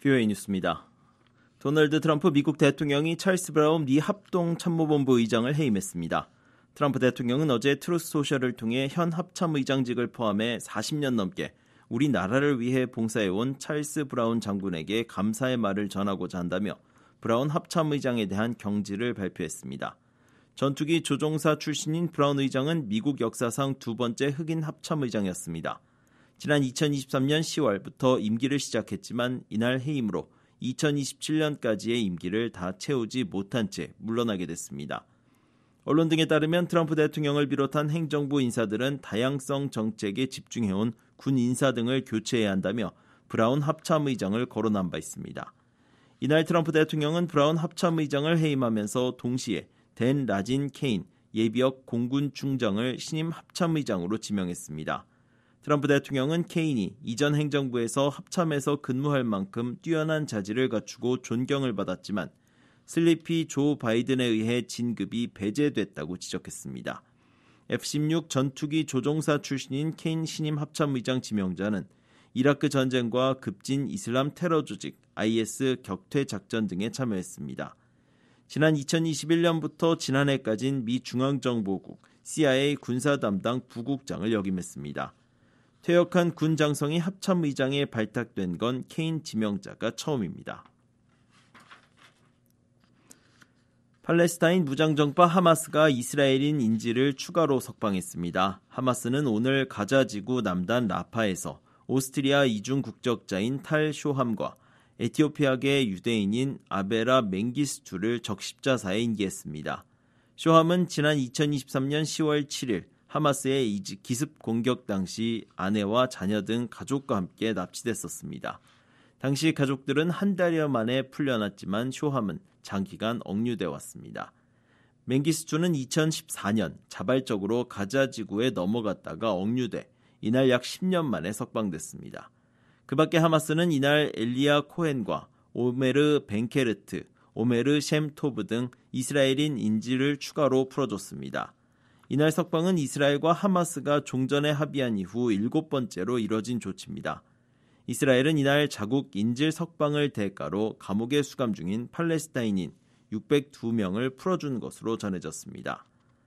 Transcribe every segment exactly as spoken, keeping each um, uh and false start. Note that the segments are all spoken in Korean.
비오에이 뉴스입니다. 도널드 트럼프 미국 대통령이 찰스 브라운 미 합동참모본부 의장을 해임했습니다. 트럼프 대통령은 어제 트루스 소셜을 통해 현 합참의장직을 포함해 사십 년 넘게 우리나라를 위해 봉사해온 찰스 브라운 장군에게 감사의 말을 전하고자 한다며 브라운 합참의장에 대한 경질을 발표했습니다. 전투기 조종사 출신인 브라운 의장은 미국 역사상 두 번째 흑인 합참의장이었습니다. 지난 이천이십삼 년 시월부터 임기를 시작했지만 이날 해임으로 이천이십칠 년까지의 임기를 다 채우지 못한 채 물러나게 됐습니다. 언론 등에 따르면 트럼프 대통령을 비롯한 행정부 인사들은 다양성 정책에 집중해온 군 인사 등을 교체해야 한다며 브라운 합참의장을 거론한 바 있습니다. 이날 트럼프 대통령은 브라운 합참의장을 해임하면서 동시에 댄 라진 케인 예비역 공군 중장을 신임 합참의장으로 지명했습니다. 트럼프 대통령은 케인이 이전 행정부에서 합참에서 근무할 만큼 뛰어난 자질을 갖추고 존경을 받았지만 슬리피 조 바이든에 의해 진급이 배제됐다고 지적했습니다. 에프 십육 전투기 조종사 출신인 케인 신임 합참의장 지명자는 이라크 전쟁과 급진 이슬람 테러 조직 아이에스 격퇴 작전 등에 참여했습니다. 지난 이천이십일 년부터 지난해까지는 미 중앙정보국 씨아이에이 군사 담당 부국장을 역임했습니다. 퇴역한 군 장성이 합참의장에 발탁된 건 케인 지명자가 처음입니다. 팔레스타인 무장정파 하마스가 이스라엘인 인질을 추가로 석방했습니다. 하마스는 오늘 가자지구 남단 라파에서 오스트리아 이중 국적자인 탈 쇼함과 에티오피아계 유대인인 아베라 맹기스투를 적십자사에 인계했습니다. 쇼함은 지난 이천이십삼 년 시월 칠일 하마스의 기습 공격 당시 아내와 자녀 등 가족과 함께 납치됐었습니다. 당시 가족들은 한 달여 만에 풀려났지만 쇼함은 장기간 억류돼 왔습니다. 맹기스투는 이천십사 년 자발적으로 가자 지구에 넘어갔다가 억류돼 이날 약 십 년 만에 석방됐습니다. 그 밖에 하마스는 이날 엘리야 코헨과 오메르 벤케르트, 오메르 셴토브 등 이스라엘인 인질을 추가로 풀어줬습니다. 이날 석방은 이스라엘과 하마스가 종전에 합의한 이후 일곱 번째로 이뤄진 조치입니다. 이스라엘은 이날 자국 인질 석방을 대가로 감옥에 수감 중인 팔레스타인인 육백이 명을 풀어준 것으로 전해졌습니다.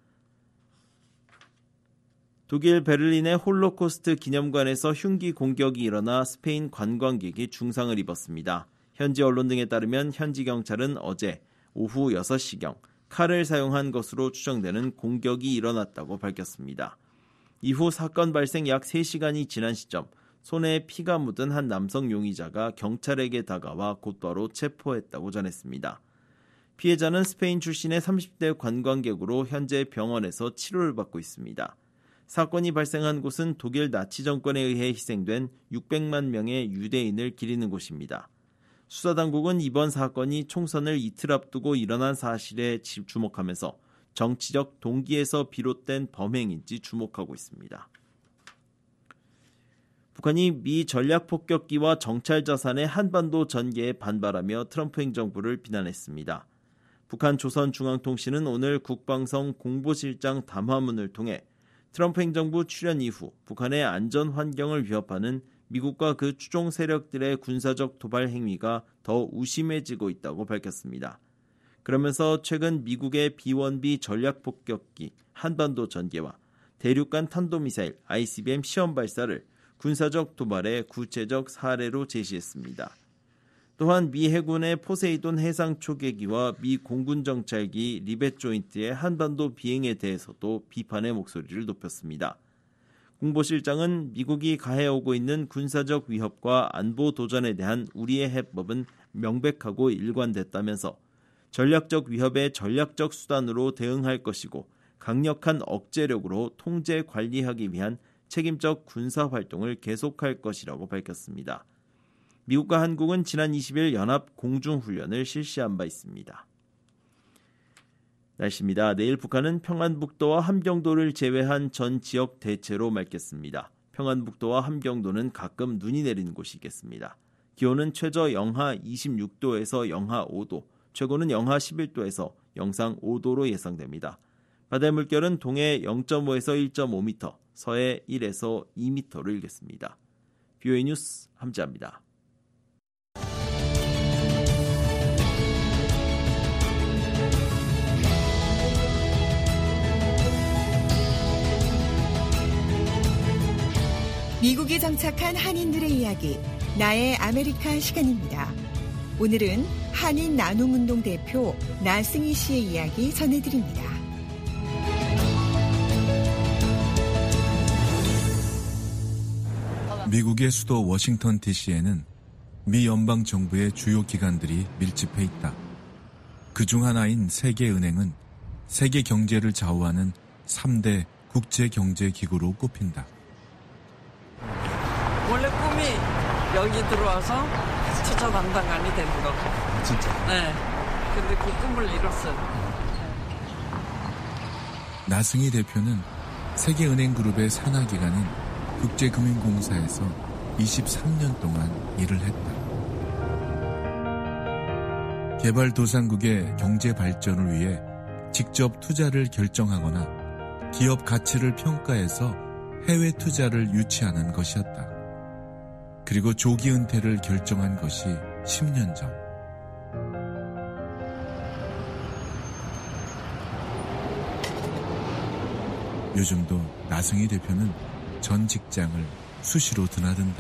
독일 베를린의 홀로코스트 기념관에서 흉기 공격이 일어나 스페인 관광객이 중상을 입었습니다. 현지 언론 등에 따르면 현지 경찰은 어제 오후 여섯 시경 칼을 사용한 것으로 추정되는 공격이 일어났다고 밝혔습니다. 이후 사건 발생 약 세 시간이 지난 시점 손에 피가 묻은 한 남성 용의자가 경찰에게 다가와 곧바로 체포했다고 전했습니다. 피해자는 스페인 출신의 삼십 대 관광객으로 현재 병원에서 치료를 받고 있습니다. 사건이 발생한 곳은 독일 나치 정권에 의해 희생된 육백만 명의 유대인을 기리는 곳입니다. 수사당국은 이번 사건이 총선을 이틀 앞두고 일어난 사실에 주목하면서 정치적 동기에서 비롯된 범행인지 주목하고 있습니다. 북한이 미 전략폭격기와 정찰자산의 한반도 전개에 반발하며 트럼프 행정부를 비난했습니다. 북한 조선중앙통신은 오늘 국방성 공보실장 담화문을 통해 트럼프 행정부 출연 이후 북한의 안전 환경을 위협하는 미국과 그 추종 세력들의 군사적 도발 행위가 더 우심해지고 있다고 밝혔습니다. 그러면서 최근 미국의 비원비 전략폭격기 한반도 전개와 대륙간 탄도미사일 아이씨비엠 시험 발사를 군사적 도발의 구체적 사례로 제시했습니다. 또한 미 해군의 포세이돈 해상 초계기와 미 공군 정찰기 리벳 조인트의 한반도 비행에 대해서도 비판의 목소리를 높였습니다. 공보실장은 미국이 가해오고 있는 군사적 위협과 안보 도전에 대한 우리의 해법은 명백하고 일관됐다면서 전략적 위협의 전략적 수단으로 대응할 것이고 강력한 억제력으로 통제 관리하기 위한 책임적 군사활동을 계속할 것이라고 밝혔습니다. 미국과 한국은 지난 이십 일 연합 공중훈련을 실시한 바 있습니다. 날씨입니다. 내일 북한은 평안북도와 함경도를 제외한 전 지역 대체로 맑겠습니다. 평안북도와 함경도는 가끔 눈이 내리는 곳이 있겠습니다. 기온은 최저 영하 이십육 도에서 영하 오 도, 최고는 영하 십일 도에서 영상 오 도로 예상됩니다. 바다의 물결은 동해 영 점 오에서 일 점 오 미터, 서해 일에서 이 미터를 일겠습니다. 비오에이 뉴스 함지아입니다. 미국에 정착한 한인들의 이야기, 나의 아메리카 시간입니다. 오늘은 한인 나눔운동 대표 나승희 씨의 이야기 전해드립니다. 미국의 수도 워싱턴 디씨에는 미 연방정부의 주요 기관들이 밀집해 있다. 그중 하나인 세계은행은 세계 경제를 좌우하는 삼 대 국제경제기구로 꼽힌다. 원래 꿈이 여기 들어와서 투자 담당관이 되는 거고. 진짜? 네. 근데 그 꿈을 이뤘어요. 나승희 대표는 세계은행 그룹의 산하기관인 국제금융공사에서 이십삼 년 동안 일을 했다. 개발도상국의 경제 발전을 위해 직접 투자를 결정하거나 기업 가치를 평가해서 해외 투자를 유치하는 것이었다. 그리고 조기 은퇴를 결정한 것이 십 년 전. 요즘도 나승희 대표는 전 직장을 수시로 드나든다.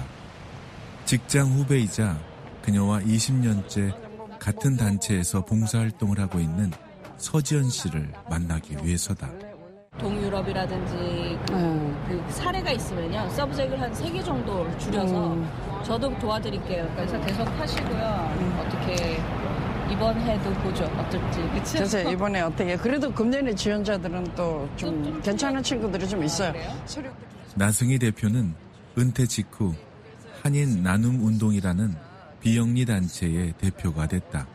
직장 후배이자 그녀와 이십 년째 같은 단체에서 봉사활동을 하고 있는 서지연 씨를 만나기 위해서다. 동유럽이라든지 그, 음. 그 사례가 있으면요, 서브젝을 한 세 개 정도 줄여서 음. 저도 도와드릴게요. 그래서 계속 하시고요. 음. 어떻게 이번 해도 보죠. 어떨지. 그치? 그래서 이번에 어떻게 그래도 금년에 지원자들은 또 좀 괜찮은 친구들이 좀 있어요. 아, 나승희 대표는 은퇴 직후 한인 나눔운동이라는 비영리 단체의 대표가 됐다.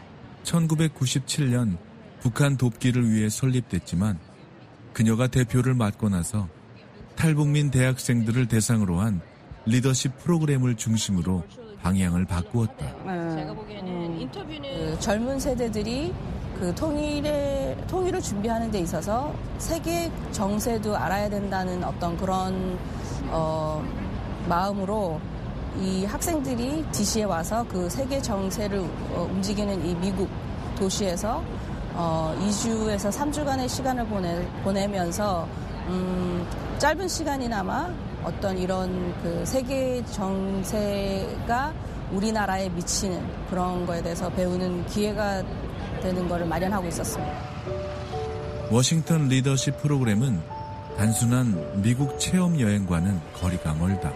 천구백구십칠 년 북한 돕기를 위해 설립됐지만 그녀가 대표를 맡고 나서 탈북민 대학생들을 대상으로 한 리더십 프로그램을 중심으로 방향을 바꾸었다. 제가 보기에는 인터뷰는 그 젊은 세대들이 그 통일에, 통일을 준비하는 데 있어서 세계 정세도 알아야 된다는 어떤 그런 어, 마음으로 이 학생들이 디씨에 와서 그 세계 정세를 어, 움직이는 이 미국 도시에서 어, 이 주에서 삼 주간의 시간을 보내, 보내면서 음, 짧은 시간이나마 어떤 이런 그 세계 정세가 우리나라에 미치는 그런 거에 대해서 배우는 기회가 되는 것을 마련하고 있었습니다. 워싱턴 리더십 프로그램은 단순한 미국 체험 여행과는 거리가 멀다.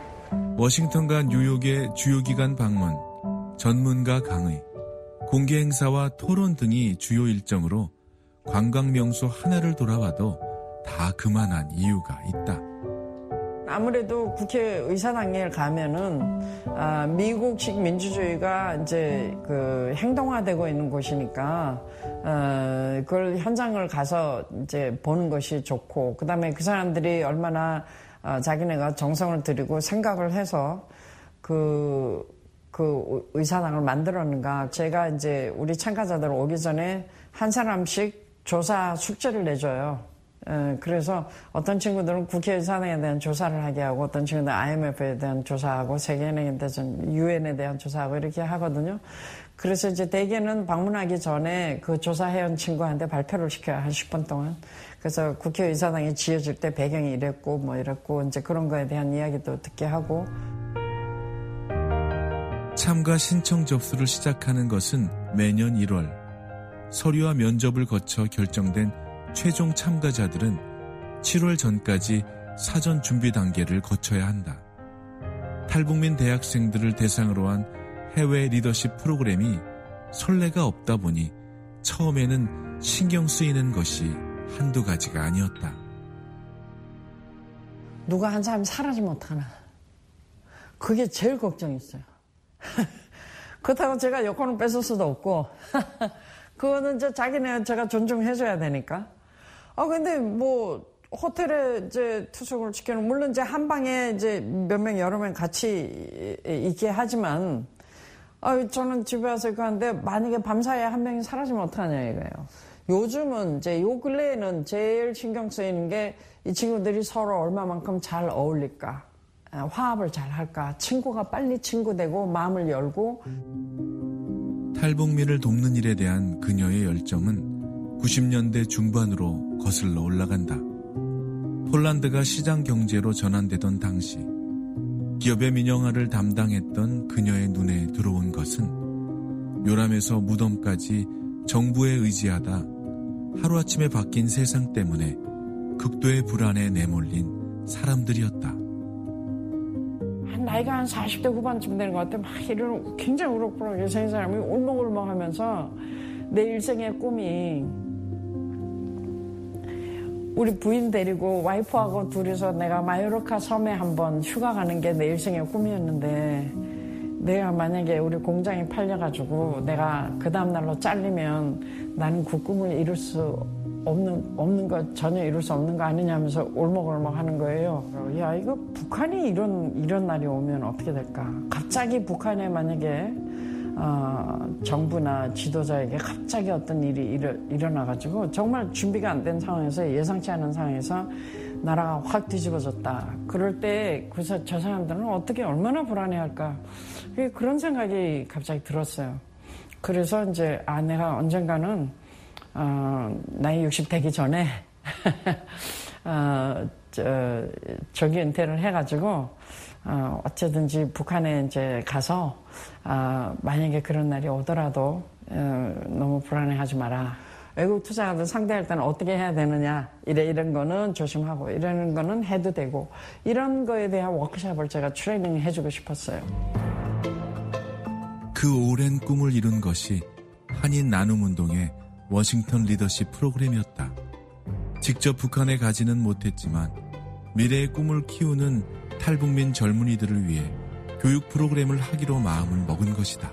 워싱턴과 뉴욕의 주요 기관 방문, 전문가 강의, 공개 행사와 토론 등이 주요 일정으로 관광 명소 하나를 돌아와도 다 그만한 이유가 있다. 아무래도 국회의사당에 가면은 아, 미국식 민주주의가 이제 그 행동화되고 있는 곳이니까 어, 그걸 현장을 가서 이제 보는 것이 좋고, 그다음에 그 사람들이 얼마나 어, 자기네가 정성을 들이고 생각을 해서 그 그 의사당을 만들었는가. 제가 이제 우리 참가자들 오기 전에 한 사람씩 조사 숙제를 내줘요. 에, 그래서 어떤 친구들은 국회의사당에 대한 조사를 하게 하고, 어떤 친구들은 아이엠에프에 대한 조사하고, 세계은행에 대한 유엔에 대한 조사하고 이렇게 하거든요. 그래서 이제 대개는 방문하기 전에 그 조사해온 친구한테 발표를 시켜요. 한 십 분 동안. 그래서 국회의사당이 지어질 때 배경이 이랬고 뭐 이랬고 이제 그런 거에 대한 이야기도 듣게 하고. 참가 신청 접수를 시작하는 것은 매년 일월. 서류와 면접을 거쳐 결정된 최종 참가자들은 칠월 전까지 사전 준비 단계를 거쳐야 한다. 탈북민 대학생들을 대상으로 한 해외 리더십 프로그램이 선례가 없다 보니 처음에는 신경 쓰이는 것이 한두 가지가 아니었다. 누가 한 사람이 사라지면 어떡하나. 그게 제일 걱정이었어요. 그렇다고 제가 여권을 뺏을 수도 없고 그거는 이제 자기네 제가 존중해줘야 되니까. 아 근데 뭐 호텔에 이제 투숙을 시켜놓은, 물론 이제 한 방에 이제 몇 명 여러 명 같이 있게 하지만, 아 저는 집에 와서 이거 하는데 만약에 밤사이에 한 명이 사라지면 어떡하냐 이거예요. 요즘은 이제 요 근래에는 제일 신경 쓰이는 게 이 친구들이 서로 얼마만큼 잘 어울릴까, 화합을 잘 할까, 친구가 빨리 친구 되고 마음을 열고. 탈북민을 돕는 일에 대한 그녀의 열정은 구십 년대 중반으로 거슬러 올라간다. 폴란드가 시장 경제로 전환되던 당시 기업의 민영화를 담당했던 그녀의 눈에 들어온 것은 요람에서 무덤까지 정부에 의지하다 하루아침에 바뀐 세상 때문에 극도의 불안에 내몰린 사람들이었다. 나이가 한 사십 대 후반쯤 되는 것 같아. 막 이런 굉장히 우럭부럭하게 생긴 사람이 울먹울먹 하면서 내 일생의 꿈이 우리 부인 데리고 와이프하고 둘이서 내가 마요르카 섬에 한번 휴가 가는 게 내 일생의 꿈이었는데 내가 만약에 우리 공장이 팔려가지고 내가 그 다음날로 잘리면 나는 그 꿈을 이룰 수 없는, 없는 거, 전혀 이룰 수 없는 거 아니냐 하면서 울먹울먹 하는 거예요. 야, 이거 북한이 이런, 이런 날이 오면 어떻게 될까? 갑자기 북한에 만약에 어, 정부나 지도자에게 갑자기 어떤 일이 일어, 일어나가지고 정말 준비가 안 된 상황에서 예상치 않은 상황에서 나라가 확 뒤집어졌다. 그럴 때 그래서 저 사람들은 어떻게 얼마나 불안해할까. 그런 생각이 갑자기 들었어요. 그래서 이제 아 내가 언젠가는 어, 나이 육십 되기 전에 어, 저, 조기 은퇴를 해가지고 어, 어쨌든지 북한에 이제 가서 어, 만약에 그런 날이 오더라도 어, 너무 불안해하지 마라. 외국 투자자들 상대할 때는 어떻게 해야 되느냐, 이래 이런 거는 조심하고 이런 거는 해도 되고 이런 거에 대한 워크숍을 제가 트레이닝 해주고 싶었어요. 그 오랜 꿈을 이룬 것이 한인 나눔운동의 워싱턴 리더십 프로그램이었다. 직접 북한에 가지는 못했지만 미래의 꿈을 키우는 탈북민 젊은이들을 위해 교육 프로그램을 하기로 마음을 먹은 것이다.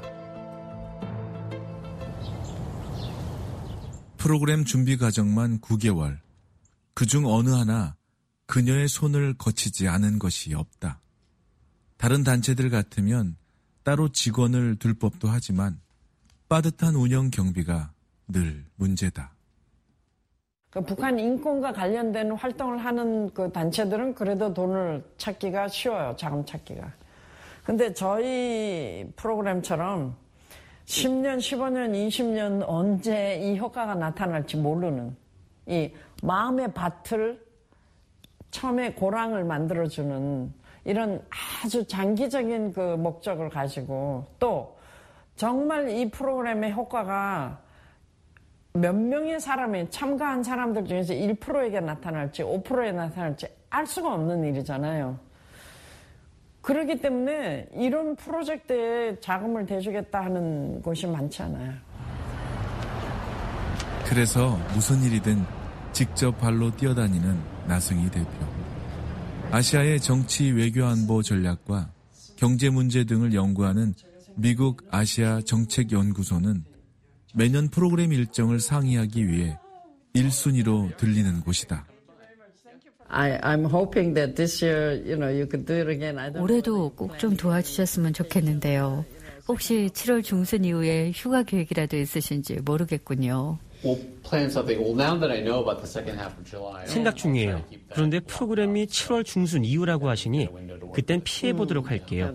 프로그램 준비 과정만 구 개월. 그중 어느 하나 그녀의 손을 거치지 않은 것이 없다. 다른 단체들 같으면 따로 직원을 둘 법도 하지만 빠듯한 운영 경비가 늘 문제다. 그 북한 인권과 관련된 활동을 하는 그 단체들은 그래도 돈을 찾기가 쉬워요. 자금 찾기가. 근데 저희 프로그램처럼 십 년, 십오 년, 이십 년 언제 이 효과가 나타날지 모르는 이 마음의 밭을 처음에 고랑을 만들어주는 이런 아주 장기적인 그 목적을 가지고 또 정말 이 프로그램의 효과가 몇 명의 사람이 참가한 사람들 중에서 일 퍼센트에게 나타날지 오 퍼센트에 나타날지 알 수가 없는 일이잖아요. 그렇기 때문에 이런 프로젝트에 자금을 대주겠다 하는 곳이 많지 않아요. 그래서 무슨 일이든 직접 발로 뛰어다니는 나승희 대표. 아시아의 정치 외교안보 전략과 경제 문제 등을 연구하는 미국 아시아 정책연구소는 매년 프로그램 일정을 상의하기 위해 일 순위로 들리는 곳이다. I, I'm hoping that this year, you know, you could do it again. I don't 올해도 꼭 좀 도와주셨으면 좋겠는데요. 혹시 칠월 중순 이후에 휴가 계획이라도 있으신지 모르겠군요. 생각 중이에요. 그런데 프로그램이 칠월 중순 이후라고 하시니 그땐 피해보도록 할게요.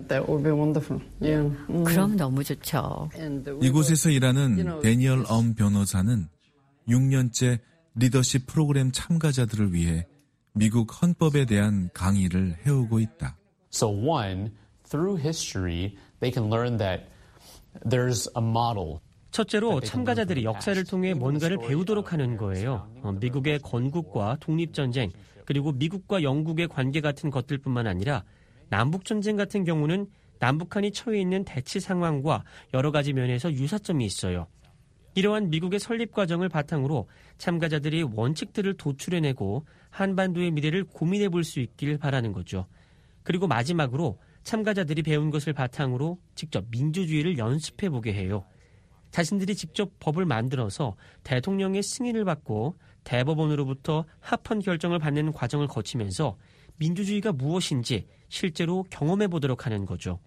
그럼 너무 좋죠. 이곳에서 일하는 데니얼 엄 변호사는 육 년째 리더십 프로그램 참가자들을 위해 미국 헌법에 대한 강의를 해오고 있다. So one, through history, they can learn that there's a model. 첫째로 참가자들이 역사를 통해 뭔가를 배우도록 하는 거예요. 미국의 건국과 독립전쟁, 그리고 미국과 영국의 관계 같은 것들뿐만 아니라 남북전쟁 같은 경우는 남북한이 처해 있는 대치 상황과 여러 가지 면에서 유사점이 있어요. 이러한 미국의 설립 과정을 바탕으로 참가자들이 원칙들을 도출해내고 한반도의 미래를 고민해 볼 수 있길 바라는 거죠. 그리고 마지막으로 참가자들이 배운 것을 바탕으로 직접 민주주의를 연습해 보게 해요. 자신들이 직접 법을 만들어서 대통령의 승인을 받고 대법원으로부터 합헌 결정을 받는 과정을 거치면서 민주주의가 무엇인지 실제로 경험해 보도록 하는 거죠.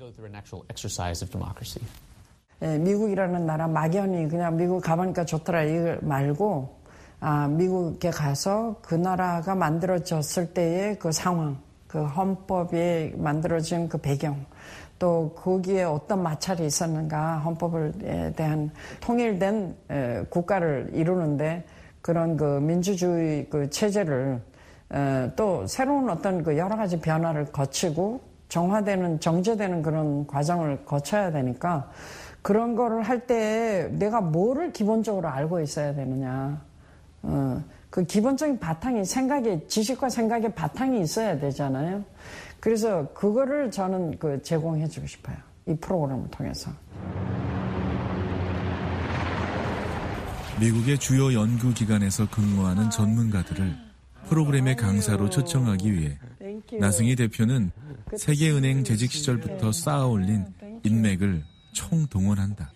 예, 미국이라는 나라 막연히 그냥 미국 가보니까 좋더라 이걸 말고 아, 미국에 가서 그 나라가 만들어졌을 때의 그 상황, 그 헌법이 만들어진 그 배경, 또 거기에 어떤 마찰이 있었는가, 헌법에 대한 통일된 국가를 이루는데 그런 그 민주주의 그 체제를 어, 또 새로운 어떤 그 여러 가지 변화를 거치고 정화되는 정제되는 그런 과정을 거쳐야 되니까 그런 거를 할 때 내가 뭐를 기본적으로 알고 있어야 되느냐. 어, 그 기본적인 바탕이 생각의 지식과 생각의 바탕이 있어야 되잖아요. 그래서 그거를 저는 그 제공해주고 싶어요. 이 프로그램을 통해서. 미국의 주요 연구기관에서 근무하는 전문가들을 프로그램의 강사로 초청하기 위해 나승희 대표는 세계은행 재직 시절부터 쌓아올린 인맥을 총동원한다.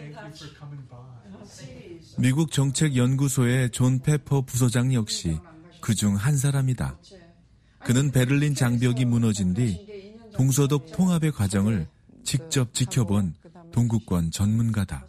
미국 정책연구소의 존 페퍼 부소장 역시 그중 한 사람이다. 그는 베를린 장벽이 무너진 뒤 동서독 통합의 과정을 직접 지켜본 동구권 전문가다.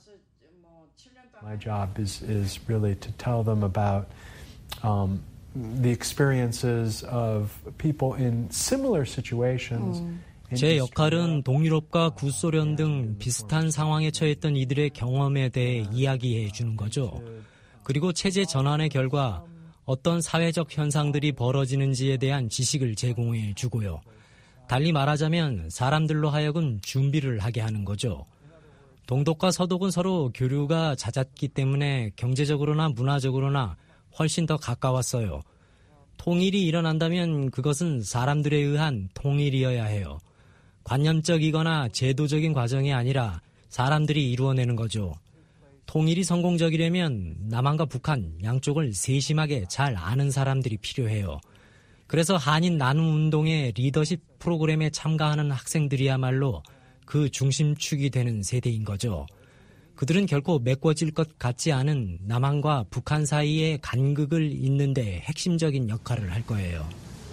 My job is is really to tell them about um, the experiences of people in similar situations. 음. 제 역할은 동유럽과 구소련 등 비슷한 상황에 처했던 이들의 경험에 대해 이야기해 주는 거죠. 그리고 체제 전환의 결과 어떤 사회적 현상들이 벌어지는지에 대한 지식을 제공해 주고요. 달리 말하자면 사람들로 하여금 준비를 하게 하는 거죠. 동독과 서독은 서로 교류가 잦았기 때문에 경제적으로나 문화적으로나 훨씬 더 가까웠어요. 통일이 일어난다면 그것은 사람들에 의한 통일이어야 해요. 관념적이거나 제도적인 과정이 아니라 사람들이 이루어내는 거죠. 통일이 성공적이려면 남한과 북한 양쪽을 세심하게 잘 아는 사람들이 필요해요. 그래서 한인 나눔 운동의 리더십 프로그램에 참가하는 학생들이야말로 그 중심축이 되는 세대인 거죠. 그들은 결코 메꿔질 것 같지 않은 남한과 북한 사이의 간극을 잇는 데 핵심적인 역할을 할 거예요.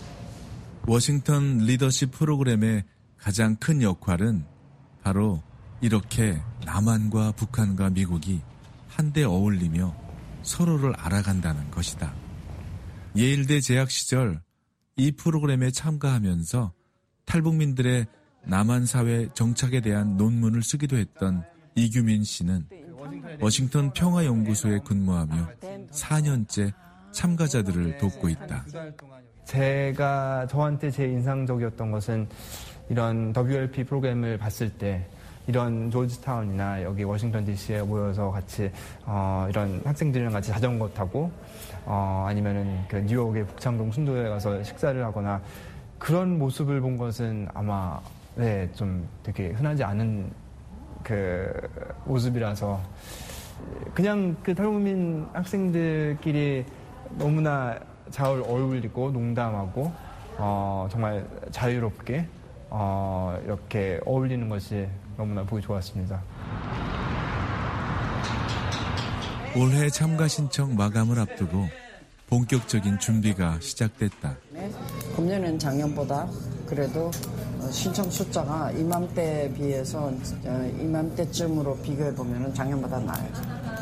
워싱턴 리더십 프로그램의 가장 큰 역할은 바로 이렇게 남한과 북한과 미국이 한데 어울리며 서로를 알아간다는 것이다. 예일대 재학 시절 이 프로그램에 참가하면서 탈북민들의 남한 사회 정착에 대한 논문을 쓰기도 했던 이규민 씨는 워싱턴 평화연구소에 근무하며 사 년째 참가자들을 돕고 있다. 제가 저한테 제일 인상적이었던 것은 이런 더블유엘피 프로그램을 봤을 때 이런 조지타운이나 여기 워싱턴 디씨에 모여서 같이 어, 이런 학생들이랑 같이 자전거 타고 어, 아니면은 그 뉴욕의 북창동 순도에 가서 식사를 하거나 그런 모습을 본 것은 아마 네, 좀 되게 흔하지 않은 그 모습이라서 그냥 그 탈북민 학생들끼리 너무나 잘 어울리고 농담하고 어, 정말 자유롭게 어, 이렇게 어울리는 것이 너무나 보기 좋았습니다. 올해 참가 신청 마감을 앞두고 본격적인 준비가 시작됐다. 금년은 작년보다 그래도 신청 숫자가 이맘때에 비해서 이맘때쯤으로 비교해보면 작년보다 나아요.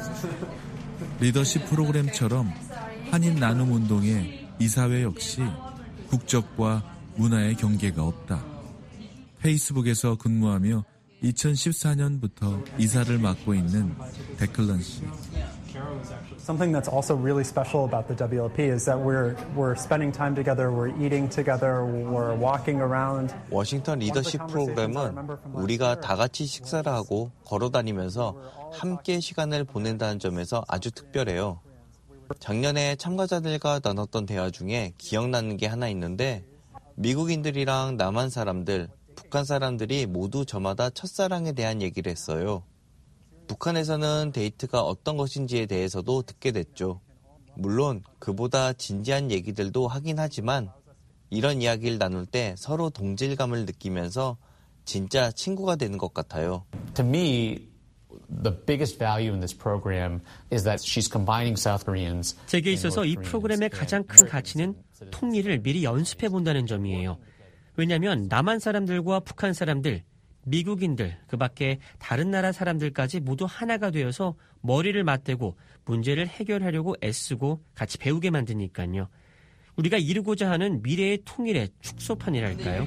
리더십 프로그램처럼 한인 나눔 운동의 이사회 역시 국적과 문화의 경계가 없다. 페이스북에서 근무하며 이천십사 년부터 이사를 맡고 있는 데클런 씨. Something that's also really special about the W L P is that we're we're spending time together, we're eating together, we're walking around. 워싱턴 리더십 프로그램은 우리가 다 같이 식사를 하고 걸어 다니면서 함께 시간을 보낸다는 점에서 아주 특별해요. 작년에 참가자들과 나눴던 대화 중에 기억나는 게 하나 있는데 미국인들이랑 남한 사람들, 북한 사람들이 모두 저마다 첫사랑에 대한 얘기를 했어요. 북한에서는 데이트가 어떤 것인지에 대해서도 듣게 됐죠. 물론 그보다 진지한 얘기들도 하긴 하지만 이런 이야기를 나눌 때 서로 동질감을 느끼면서 진짜 친구가 되는 것 같아요. To me, the biggest value in this program is that she's combining South Koreans. 제게 있어서 이 프로그램의 가장 큰 가치는 통일을 미리 연습해 본다는 점이에요. 왜냐하면 남한 사람들과 북한 사람들, 미국인들, 그 밖에 다른 나라 사람들까지 모두 하나가 되어서 머리를 맞대고 문제를 해결하려고 애쓰고 같이 배우게 만드니까요. 우리가 이루고자 하는 미래의 통일의 축소판이랄까요?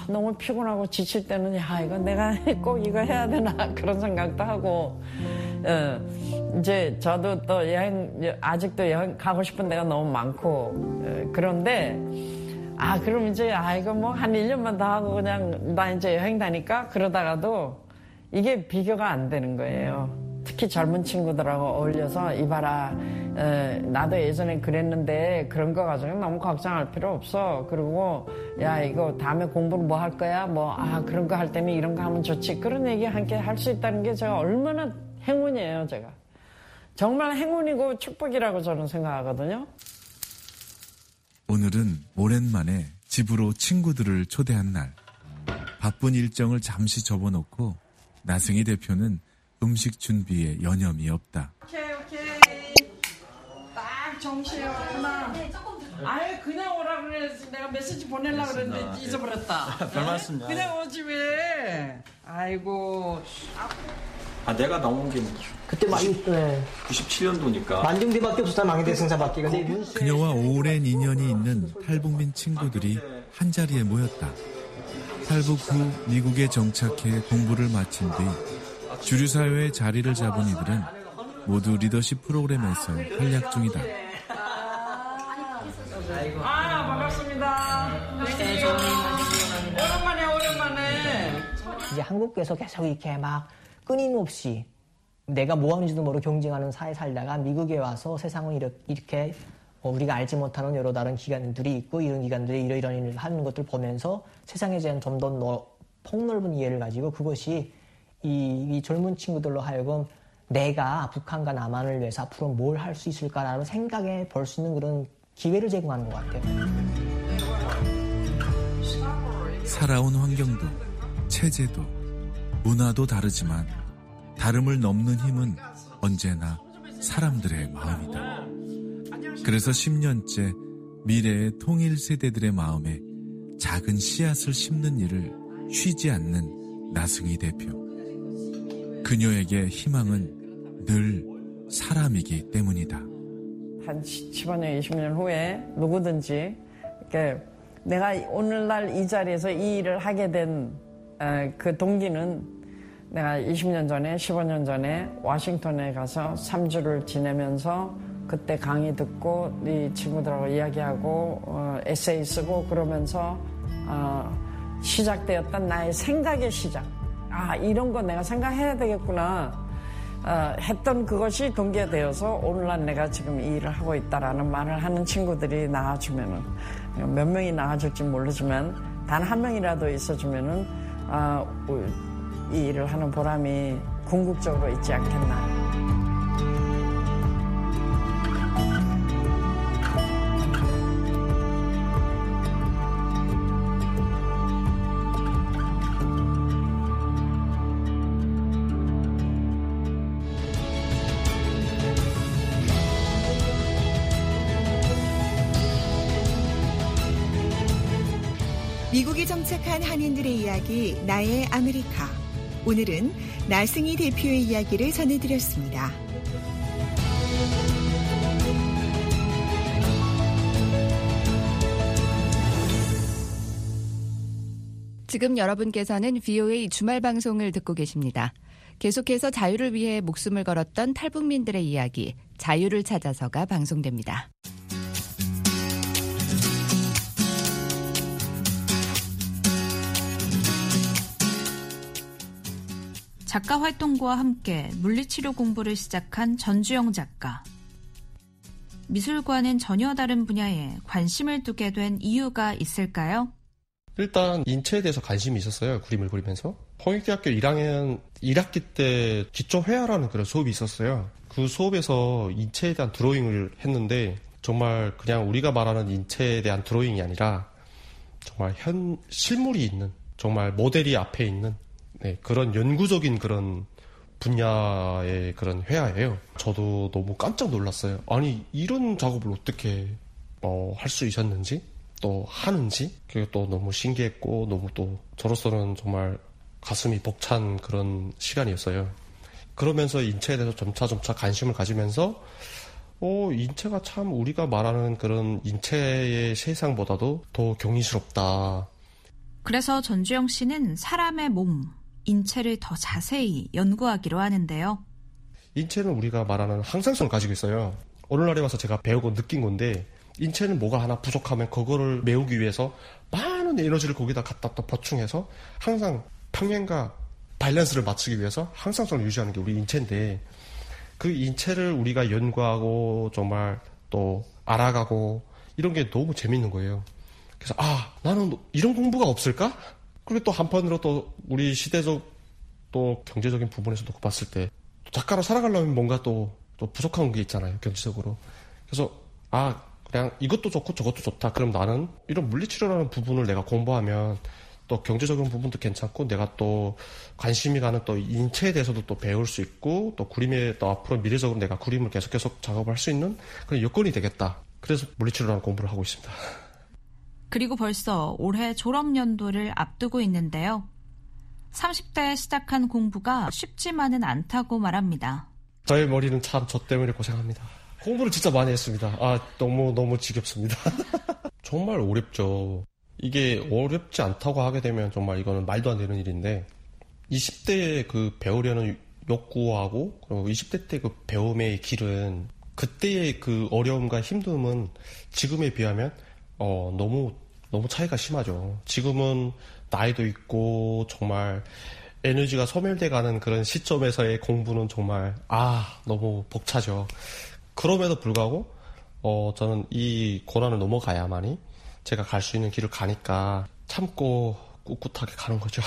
너무 피곤하고 지칠 때는 야 이거 내가 꼭 이거 해야 되나 그런 생각도 하고 어, 이제 저도 또 여행 아직도 여행 가고 싶은 데가 너무 많고 어, 그런데 아 그럼 이제 아 이거 뭐 한 일 년만 더 하고 그냥 나 이제 여행 다니까 그러다가도 이게 비교가 안 되는 거예요. 특히 젊은 친구들하고 어울려서 이봐라 에, 나도 예전에 그랬는데 그런 거 가지고 너무 걱정할 필요 없어. 그리고 야 이거 다음에 공부는 뭐 할 거야? 뭐 아 그런 거 할 때는 이런 거 하면 좋지. 그런 얘기 함께 할 수 있다는 게 제가 얼마나 행운이에요. 제가 정말 행운이고 축복이라고 저는 생각하거든요. 오늘은 오랜만에 집으로 친구들을 초대한 날. 바쁜 일정을 잠시 접어놓고 나승희 대표는 음식 준비에 여념이 없다. 오케이 오케이 딱 정시에 왔구나. 아예 그냥 오라 그래야지. 내가 메시지 보내려고 그랬는데 잊어버렸다. 별 말씀이야. 그냥 오지 왜. 아이고. 아 내가 나온 게 그때 막 네. 구십칠 년도니까 만중대밖에 없었다. 망해대 승사밖에. 근데 그녀와 오랜 인연이 있는 탈북민 친구들이 한자리에 모였다. 탈북 후 미국에 정착해 공부를 마친 뒤 주류 사회에 자리를 잡은 이들은 모두 리더십 프로그램에서 활약 중이다. 아 반갑습니다. 오랜만에 오랜만에. 이제 한국에서 계속 이렇게 막 끊임없이 내가 뭐 하는지도 모르고 경쟁하는 사회 살다가 미국에 와서 세상을 이렇게 우리가 알지 못하는 여러 다른 기관들이 있고 이런 기관들이 이러이러한 일을 하는 것들 보면서 세상에 대한 좀 더 폭넓은 이해를 가지고 그것이 이, 이 젊은 친구들로 하여금 내가 북한과 남한을 위해서 앞으로 뭘 할 수 있을까라는 생각해 볼 수 있는 그런 기회를 제공하는 것 같아요. 살아온 환경도 체제도 문화도 다르지만 다름을 넘는 힘은 언제나 사람들의 마음이다. 그래서 십 년째 미래의 통일 세대들의 마음에 작은 씨앗을 심는 일을 쉬지 않는 나승희 대표. 그녀에게 희망은 늘 사람이기 때문이다. 한 십오 년, 이십 년 후에 누구든지 이렇게 내가 오늘날 이 자리에서 이 일을 하게 된 그 동기는 내가 이십 년 전에, 십오 년 전에 워싱턴에 가서 삼 주를 지내면서 그때 강의 듣고 이 친구들하고 이야기하고 어, 에세이 쓰고 그러면서 어, 시작되었던 나의 생각의 시작. 아 이런 거 내가 생각해야 되겠구나 어, 했던 그것이 동기가 되어서 오늘날 내가 지금 이 일을 하고 있다라는 말을 하는 친구들이 나와주면은 몇 명이 나와줄지 모르지만 단 한 명이라도 있어주면은 어, 이 일을 하는 보람이 궁극적으로 있지 않겠나. 미국에 정착한 한인들의 이야기 나의 아메리카. 오늘은 나승희 대표의 이야기를 전해드렸습니다. 지금 여러분께서는 브이오에이 주말 방송을 듣고 계십니다. 계속해서 자유를 위해 목숨을 걸었던 탈북민들의 이야기, 자유를 찾아서가 방송됩니다. 작가 활동과 함께 물리치료 공부를 시작한 전주영 작가. 미술과는 전혀 다른 분야에 관심을 두게 된 이유가 있을까요? 일단 인체에 대해서 관심이 있었어요. 그림을 그리면서. 홍익대학교 일 학년 일 학기 때 기초회화라는 그런 수업이 있었어요. 그 수업에서 인체에 대한 드로잉을 했는데 정말 그냥 우리가 말하는 인체에 대한 드로잉이 아니라 정말 현 실물이 있는 정말 모델이 앞에 있는 네, 그런 연구적인 그런 분야의 그런 회화예요. 저도 너무 깜짝 놀랐어요. 아니 이런 작업을 어떻게 어, 할 수 있었는지 또 하는지 그게 또 너무 신기했고 너무 또 저로서는 정말 가슴이 벅찬 그런 시간이었어요. 그러면서 인체에 대해서 점차 점차 관심을 가지면서 어, 인체가 참 우리가 말하는 그런 인체의 세상보다도 더 경이스럽다. 그래서 전주영 씨는 사람의 몸, 인체를 더 자세히 연구하기로 하는데요. 인체는 우리가 말하는 항상성을 가지고 있어요. 오늘날에 와서 제가 배우고 느낀 건데 인체는 뭐가 하나 부족하면 그거를 메우기 위해서 많은 에너지를 거기다 갖다 또 보충해서 항상 평행과 밸런스를 맞추기 위해서 항상성을 유지하는 게 우리 인체인데 그 인체를 우리가 연구하고 정말 또 알아가고 이런 게 너무 재밌는 거예요. 그래서 아 나는 이런 공부가 없을까? 그리고 또 한편으로 또 우리 시대적 또 경제적인 부분에서도 봤을 때 작가로 살아가려면 뭔가 또, 또 부족한 게 있잖아요. 경제적으로. 그래서 아 그냥 이것도 좋고 저것도 좋다. 그럼 나는 이런 물리치료라는 부분을 내가 공부하면 또 경제적인 부분도 괜찮고 내가 또 관심이 가는 또 인체에 대해서도 또 배울 수 있고 또 그림에 또 앞으로 미래적으로 내가 그림을 계속 계속 작업을 할 수 있는 그런 여건이 되겠다. 그래서 물리치료라는 공부를 하고 있습니다. 그리고 벌써 올해 졸업연도를 앞두고 있는데요. 삼십 대에 시작한 공부가 쉽지만은 않다고 말합니다. 저의 머리는 참 저 때문에 고생합니다. 공부를 진짜 많이 했습니다. 아 너무 너무 지겹습니다. 정말 어렵죠. 이게 어렵지 않다고 하게 되면 정말 이거는 말도 안 되는 일인데 이십 대에 그 배우려는 욕구하고 그리고 이십 대 때 그 배움의 길은 그때의 그 어려움과 힘듦은 지금에 비하면 어 너무 너무 차이가 심하죠. 지금은 나이도 있고 정말 에너지가 소멸돼가는 그런 시점에서의 공부는 정말 아 너무 벅차죠. 그럼에도 불구하고 어 저는 이 고난을 넘어가야만이 제가 갈 수 있는 길을 가니까 참고 꿋꿋하게 가는 거죠.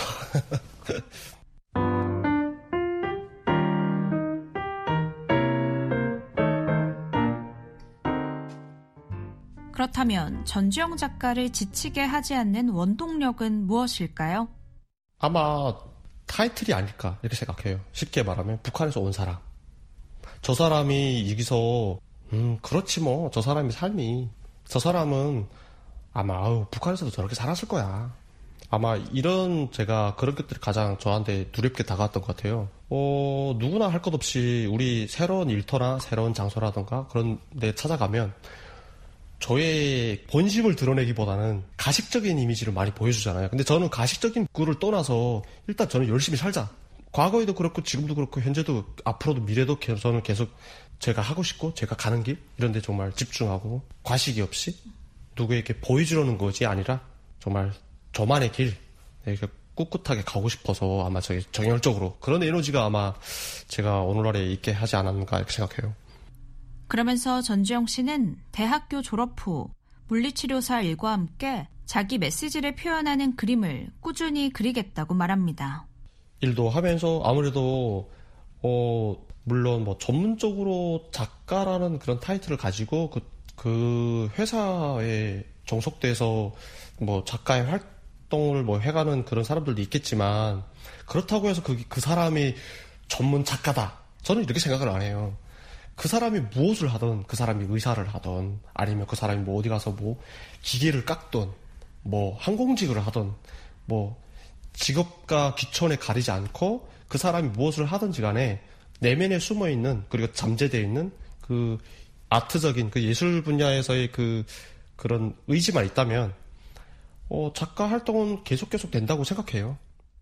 그렇다면 전주영 작가를 지치게 하지 않는 원동력은 무엇일까요? 아마 타이틀이 아닐까 이렇게 생각해요. 쉽게 말하면 북한에서 온 사람. 저 사람이 여기서 음 그렇지 뭐 저 사람의 삶이 저 사람은 아마 아우, 북한에서도 저렇게 살았을 거야. 아마 이런 제가 그런 것들이 가장 저한테 두렵게 다가왔던 것 같아요. 어, 누구나 할 것 없이 우리 새로운 일터나 새로운 장소라든가 그런 데 찾아가면 저의 본심을 드러내기보다는 가식적인 이미지를 많이 보여주잖아요. 근데 저는 가식적인 꿀을 떠나서 일단 저는 열심히 살자. 과거에도 그렇고 지금도 그렇고 현재도 앞으로도 미래도 저는 계속 제가 하고 싶고 제가 가는 길 이런 데 정말 집중하고 과식이 없이 누구에게 보여주려는 것이 아니라 정말 저만의 길 이렇게 꿋꿋하게 가고 싶어서 아마 저기 정열적으로 그런 에너지가 아마 제가 오늘날에 있게 하지 않았는가 이렇게 생각해요. 그러면서 전주영 씨는 대학교 졸업 후 물리치료사 일과 함께 자기 메시지를 표현하는 그림을 꾸준히 그리겠다고 말합니다. 일도 하면서 아무래도 어 물론 뭐 전문적으로 작가라는 그런 타이틀을 가지고 그, 그 회사에 종속돼서 뭐 작가의 활동을 뭐 해가는 그런 사람들도 있겠지만 그렇다고 해서 그, 그 사람이 전문 작가다. 저는 이렇게 생각을 안 해요. 그 사람이 무엇을 하든 그 사람이 의사를 하든 아니면 그 사람이 뭐 어디 가서 뭐 기계를 깎든 뭐 항공직을 하든 뭐 직업과 귀천에 가리지 않고 그 사람이 무엇을 하든지 간에 내면에 숨어있는 그리고 잠재되어 있는 그 아트적인 그 예술 분야에서의 그 그런 의지만 있다면 어, 작가 활동은 계속 계속 된다고 생각해요.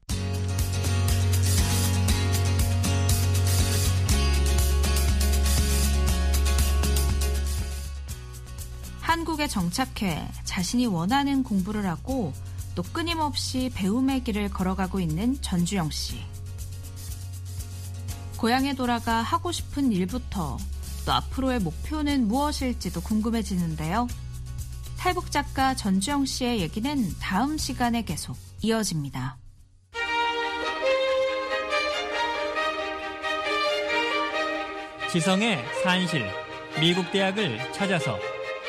한국에 정착해 자신이 원하는 공부를 하고 또 끊임없이 배움의 길을 걸어가고 있는 전주영 씨. 고향에 돌아가 하고 싶은 일부터 또 앞으로의 목표는 무엇일지도 궁금해지는데요. 탈북 작가 전주영 씨의 얘기는 다음 시간에 계속 이어집니다. 지성의 산실, 미국 대학을 찾아서.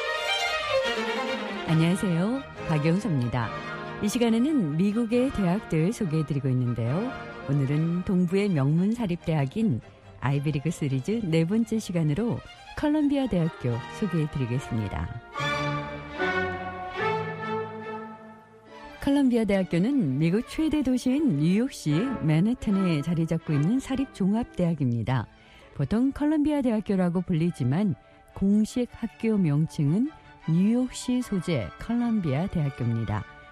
안녕하세요. 박영서입니다. 이 시간에는 미국의 대학들 소개해드리고 있는데요. 오늘은 동부의 명문 사립대학인 아이비리그 시리즈 네 번째 시간으로 컬럼비아 대학교 소개해드리겠습니다. 컬럼비아 대학교는 미국 최대 도시인 뉴욕시 맨해튼에 자리 잡고 있는 사립종합대학입니다. 보통 컬럼비아 대학교라고 불리지만 공식 학교 명칭은 뉴욕시 소재 컬럼비아 대학교입니다.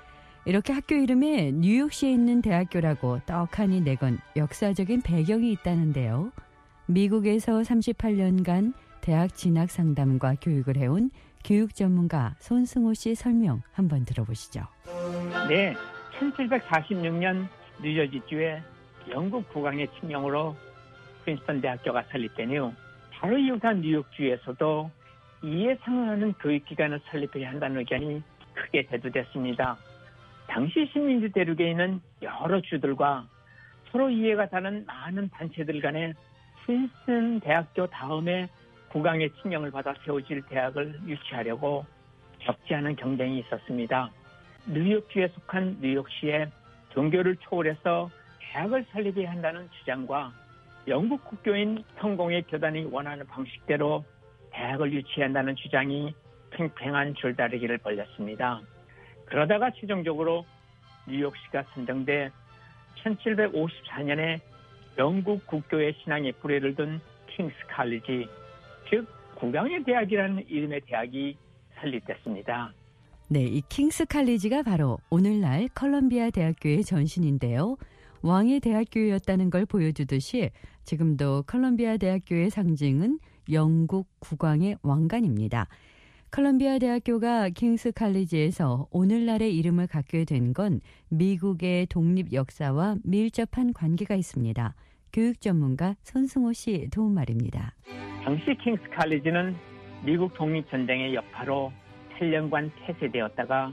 이렇게 학교 이름에 뉴욕시에 있는 대학교라고 떡하니 내건 역사적인 배경이 있다는데요. 미국에서 삼십팔 년간 대학 진학 상담과 교육을 해온 교육 전문가 손승호 씨 설명 한번 들어보시죠. 네, 천칠백사십육 년 뉴저지주에 영국 국왕의 칙령으로 프린스턴 대학교가 설립되며 바로 이후가 뉴욕주에서도 이에 상응하는 교육기관을 설립해야 한다는 의견이 크게 대두됐습니다. 당시 식민지 대륙에 있는 여러 주들과 서로 이해가 다른 많은 단체들 간에 프린스턴 대학교 다음에 국왕의 칙령을 받아 세워질 대학을 유치하려고 적지 않은 경쟁이 있었습니다. 뉴욕주에 속한 뉴욕시에 종교를 초월해서 대학을 설립해야 한다는 주장과 영국 국교인 성공의 교단이 원하는 방식대로 대학을 유치해야 한다는 주장이 팽팽한 줄다리기를 벌였습니다. 그러다가 최종적으로 뉴욕시가 선정돼 천칠백오십사 년에 영국 국교의 신앙의 뿌리를 둔 킹스 칼리지, 즉 국왕의 대학이라는 이름의 대학이 설립됐습니다. 네, 이 킹스 칼리지가 바로 오늘날 컬럼비아 대학교의 전신인데요. 왕의 대학교였다는 걸 보여주듯이 지금도 컬럼비아 대학교의 상징은 영국 국왕의 왕관입니다. 컬럼비아 대학교가 킹스 칼리지에서 오늘날의 이름을 갖게 된 건 미국의 독립 역사와 밀접한 관계가 있습니다. 교육 전문가 손승호 씨 도움말입니다. 당시 킹스 칼리지는 미국 독립전쟁의 여파로 팔 년간 폐쇄되었다가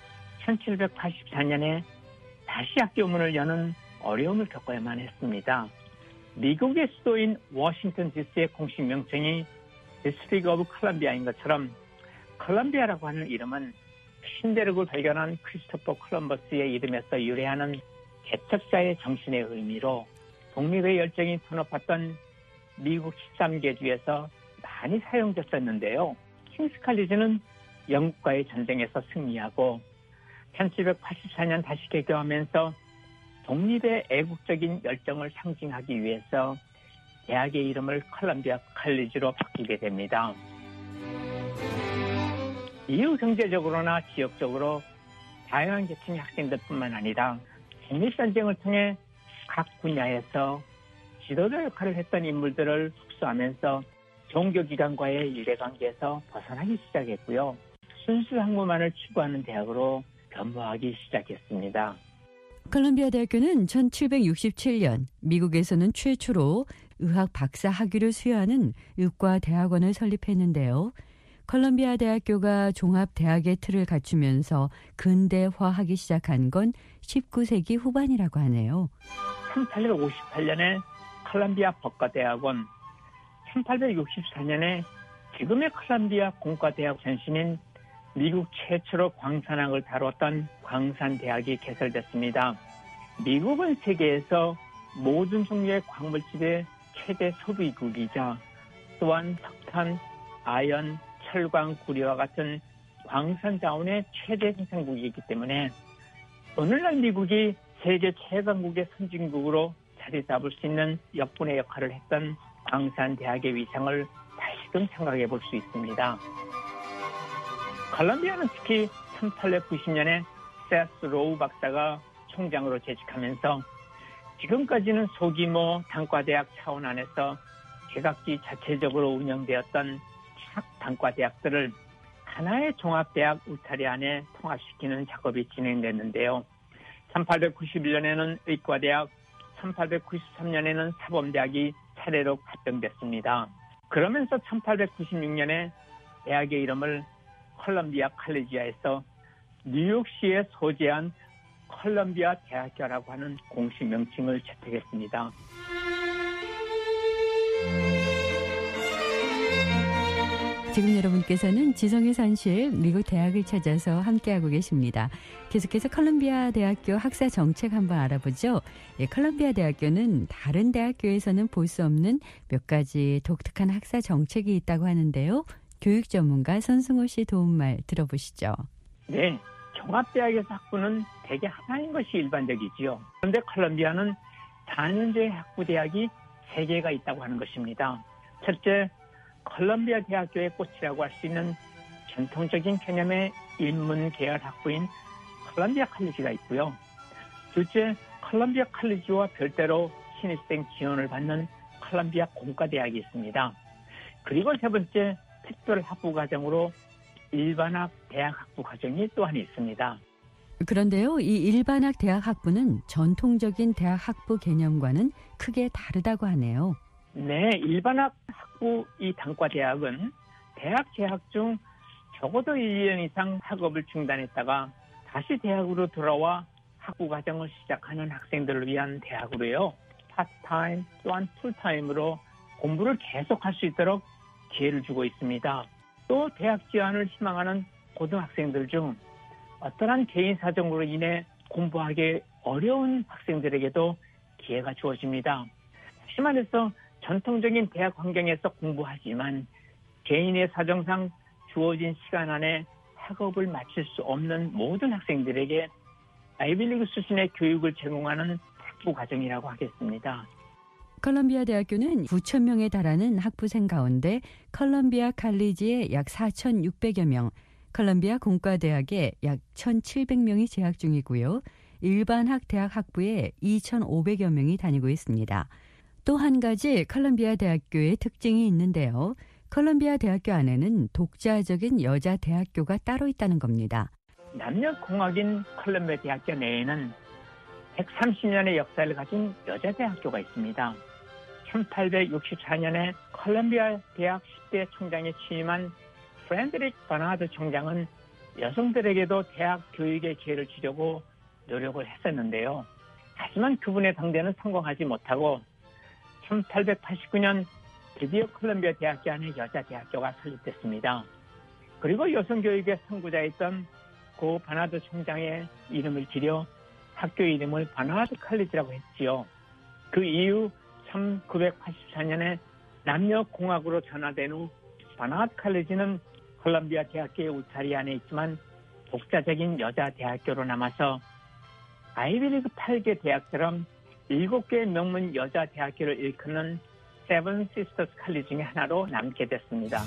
천칠백팔십사 년에 다시 학교 문을 여는 어려움을 겪어야만 했습니다. 미국의 수도인 워싱턴 디씨의 공식 명칭이 디스트릭 오브 컬럼비아인 것처럼 컬럼비아라고 하는 이름은 신대륙을 발견한 크리스토퍼 콜럼버스의 이름에서 유래하는 개척자의 정신의 의미로 독립의 열정이 터높았던 미국 십삼 개 주에서 많이 사용됐었는데요. 킹스 칼리지는 영국과의 전쟁에서 승리하고 천칠백팔십사 년 다시 개교하면서 독립의 애국적인 열정을 상징하기 위해서 대학의 이름을 컬럼비아 칼리지로 바뀌게 됩니다. 이후 경제적으로나 지역적으로 다양한 계층의 학생들뿐만 아니라 독립전쟁을 통해 각 분야에서 지도자 역할을 했던 인물들을 흡수하면서 종교기관과의 유대관계에서 벗어나기 시작했고요. 순수 학문만을 추구하는 대학으로 변모하기 시작했습니다. 컬럼비아 대학교는 천칠백육십칠 년 미국에서는 최초로 의학 박사 학위를 수여하는 의과 대학원을 설립했는데요. 컬럼비아 대학교가 종합대학의 틀을 갖추면서 근대화하기 시작한 건 십구 세기 후반이라고 하네요. 천팔백오십팔 년에 컬럼비아 법과대학원, 천팔백육십사 년에 지금의 컬럼비아 공과대학 전신인 미국 최초로 광산학을 다뤘던 광산대학이 개설됐습니다. 미국은 세계에서 모든 종류의 광물질의 최대 소비국이자 또한 석탄, 아연, 철광, 구리와 같은 광산 자원의 최대 생산국이기 때문에 오늘날 미국이 세계 최강국의 선진국으로 자리 잡을 수 있는 역분의 역할을 했던 광산대학의 위상을 다시금 생각해 볼 수 있습니다. 컬럼비아는 특히 천팔백구십 년에 세스 로우 박사가 총장으로 재직하면서 지금까지는 소규모 단과대학 차원 안에서 개각지 자체적으로 운영되었던 각 단과대학들을 하나의 종합대학 울타리 안에 통합시키는 작업이 진행됐는데요. 천팔백구십일 년에는 의과대학, 천팔백구십삼 년에는 사범대학이 차례로 합병됐습니다. 그러면서 천팔백구십육 년에 대학의 이름을 컬럼비아 칼리지아에서 뉴욕시에 소재한 컬럼비아 대학교라고 하는 공식 명칭을 채택했습니다. 지금 여러분께서는 지성의 산실 미국 대학을 찾아서 함께하고 계십니다. 계속해서 컬럼비아 대학교 학사 정책 한번 알아보죠. 예, 컬럼비아 대학교는 다른 대학교에서는 볼 수 없는 몇 가지 독특한 학사 정책이 있다고 하는데요. 교육 전문가 손승호 씨 도움말 들어보시죠. 네, 종합대학에서 학부는 대개 하나인 것이 일반적이지요. 그런데 컬럼비아는 단원제의 학부대학이 세 개가 있다고 하는 것입니다. 첫째, 컬럼비아 대학교의 꽃이라고 할 수 있는 전통적인 개념의 인문 계열 학부인 콜롬비아 칼리지가 있고요. 둘째, 콜롬비아 칼리지와 별도로 신입생 지원을 받는 콜롬비아 공과대학이 있습니다. 그리고 세 번째, 특별 학부 과정으로 일반학 대학 학부 과정이 또한 있습니다. 그런데요, 이 일반학 대학 학부는 전통적인 대학 학부 개념과는 크게 다르다고 하네요. 네, 일반학 학부 이 단과대학은 대학 재학 중 적어도 일 년 이상 학업을 중단했다가 다시 대학으로 돌아와 학부 과정을 시작하는 학생들을 위한 대학으로요. 파트타임 또한 풀타임으로 공부를 계속할 수 있도록 기회를 주고 있습니다. 또 대학 지원을 희망하는 고등학생들 중 어떠한 개인 사정으로 인해 공부하기 어려운 학생들에게도 기회가 주어집니다. 다시 말해서 전통적인 대학 환경에서 공부하지만 개인의 사정상 주어진 시간 안에 학업을 마칠 수 없는 모든 학생들에게 아이비리그 수준의 교육을 제공하는 학부 과정이라고 하겠습니다. 컬럼비아 대학교는 구천 명에 달하는 학부생 가운데 컬럼비아 칼리지에 약 사천육백여 명, 컬럼비아 공과대학에 약 천칠백 명이 재학 중이고요. 일반학 대학 학부에 이천오백여 명이 다니고 있습니다. 또 한 가지 컬럼비아 대학교의 특징이 있는데요. 컬럼비아 대학교 안에는 독자적인 여자 대학교가 따로 있다는 겁니다. 남녀공학인 컬럼비아 대학교 내에는 백삼십 년의 역사를 가진 여자 대학교가 있습니다. 천팔백육십사 년에 컬럼비아 대학 십 대 총장에 취임한 프렌드릭 버나드 총장은 여성들에게도 대학 교육의 기회를 주려고 노력을 했었는데요. 하지만 그분의 당대는 성공하지 못하고 천팔백팔십구 년 드디어 컬럼비아 대학교 안에 여자 대학교가 설립됐습니다. 그리고 여성교육의 선구자였던 고 버나드 총장의 이름을 기려 학교 이름을 버나드 칼리지라고 했지요. 그 이후 천구백팔십사 년에 남녀공학으로 전화된 후 버나드 칼리지는 컬럼비아 대학교의 울타리 안에 있지만 독자적인 여자 대학교로 남아서 아이비리그 팔 개 대학처럼 일곱 개의 명문 여자 대학교를 일컫는 세븐 시스터스 칼리지 중에 하나로 남게 됐습니다.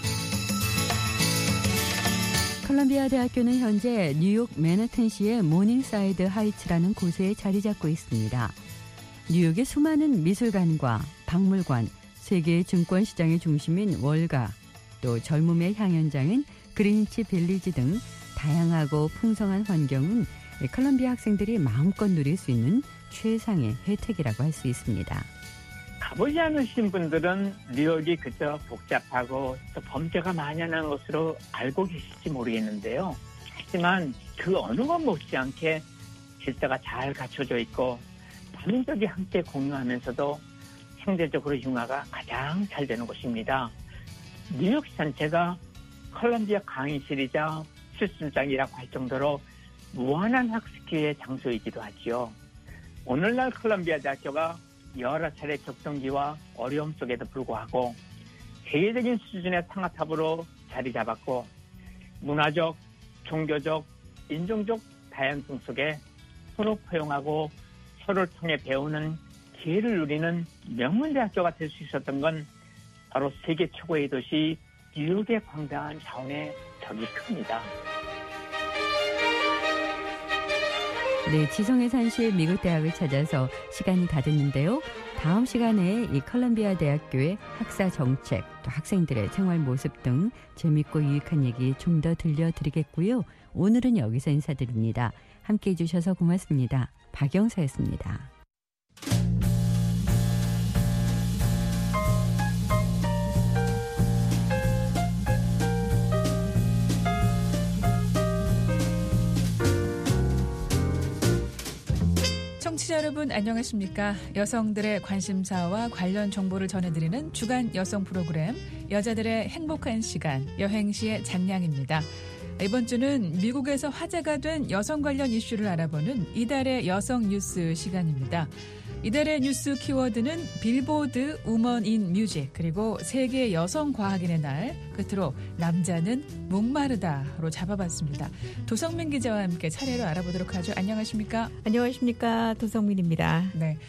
컬럼비아 대학교는 현재 뉴욕 맨하튼시의 모닝사이드 하이츠라는 곳에 자리 잡고 있습니다. 뉴욕의 수많은 미술관과 박물관, 세계 증권시장의 중심인 월가, 또 젊음의 향연장인 그린치 빌리지 등 다양하고 풍성한 환경은 컬럼비아 학생들이 마음껏 누릴 수 있는 최상의 혜택이라고 할 수 있습니다. 가보지 않으신 분들은 뉴욕이 그저 복잡하고 또 범죄가 만연한 것으로 알고 계실지 모르겠는데요. 하지만 그 어느 것 못지않게 질서가 잘 갖춰져 있고 다민족이 함께 공유하면서도 상대적으로 융화가 가장 잘 되는 곳입니다. 뉴욕시 전체가 컬럼비아 강의실이자 실습장이라고 할 정도로 무한한 학습 기회의 장소이기도 하지요. 오늘날 컬럼비아 대학교가 여러 차례 격동기와 어려움 속에도 불구하고 세계적인 수준의 상하탑으로 자리 잡았고 문화적, 종교적, 인종적 다양성 속에 서로 포용하고 서로를 통해 배우는 기회를 누리는 명문대학교가 될 수 있었던 건 바로 세계 최고의 도시 뉴욕의 광대한 자원의 덕이 큽니다. 네, 지성의 산실 미국 대학을 찾아서 시간이 다 됐는데요. 다음 시간에 이 컬럼비아 대학교의 학사 정책, 또 학생들의 생활 모습 등 재밌고 유익한 얘기 좀 더 들려드리겠고요. 오늘은 여기서 인사드립니다. 함께해 주셔서 고맙습니다. 박영서였습니다. 청취자 여러분 안녕하십니까? 여성들의 관심사와 관련 정보를 전해드리는 주간 여성 프로그램 여자들의 행복한 시간 여행시의 잔냥입니다. 이번 주는 미국에서 화제가 된 여성 관련 이슈를 알아보는 이달의 여성 뉴스 시간입니다. 이달의 뉴스 키워드는 빌보드 우먼 인 뮤직 그리고 세계 여성 과학인의 날 끝으로 남자는 목마르다로 잡아봤습니다. 도성민 기자와 함께 차례로 알아보도록 하죠. 안녕하십니까? 안녕하십니까? 도성민입니다. 네.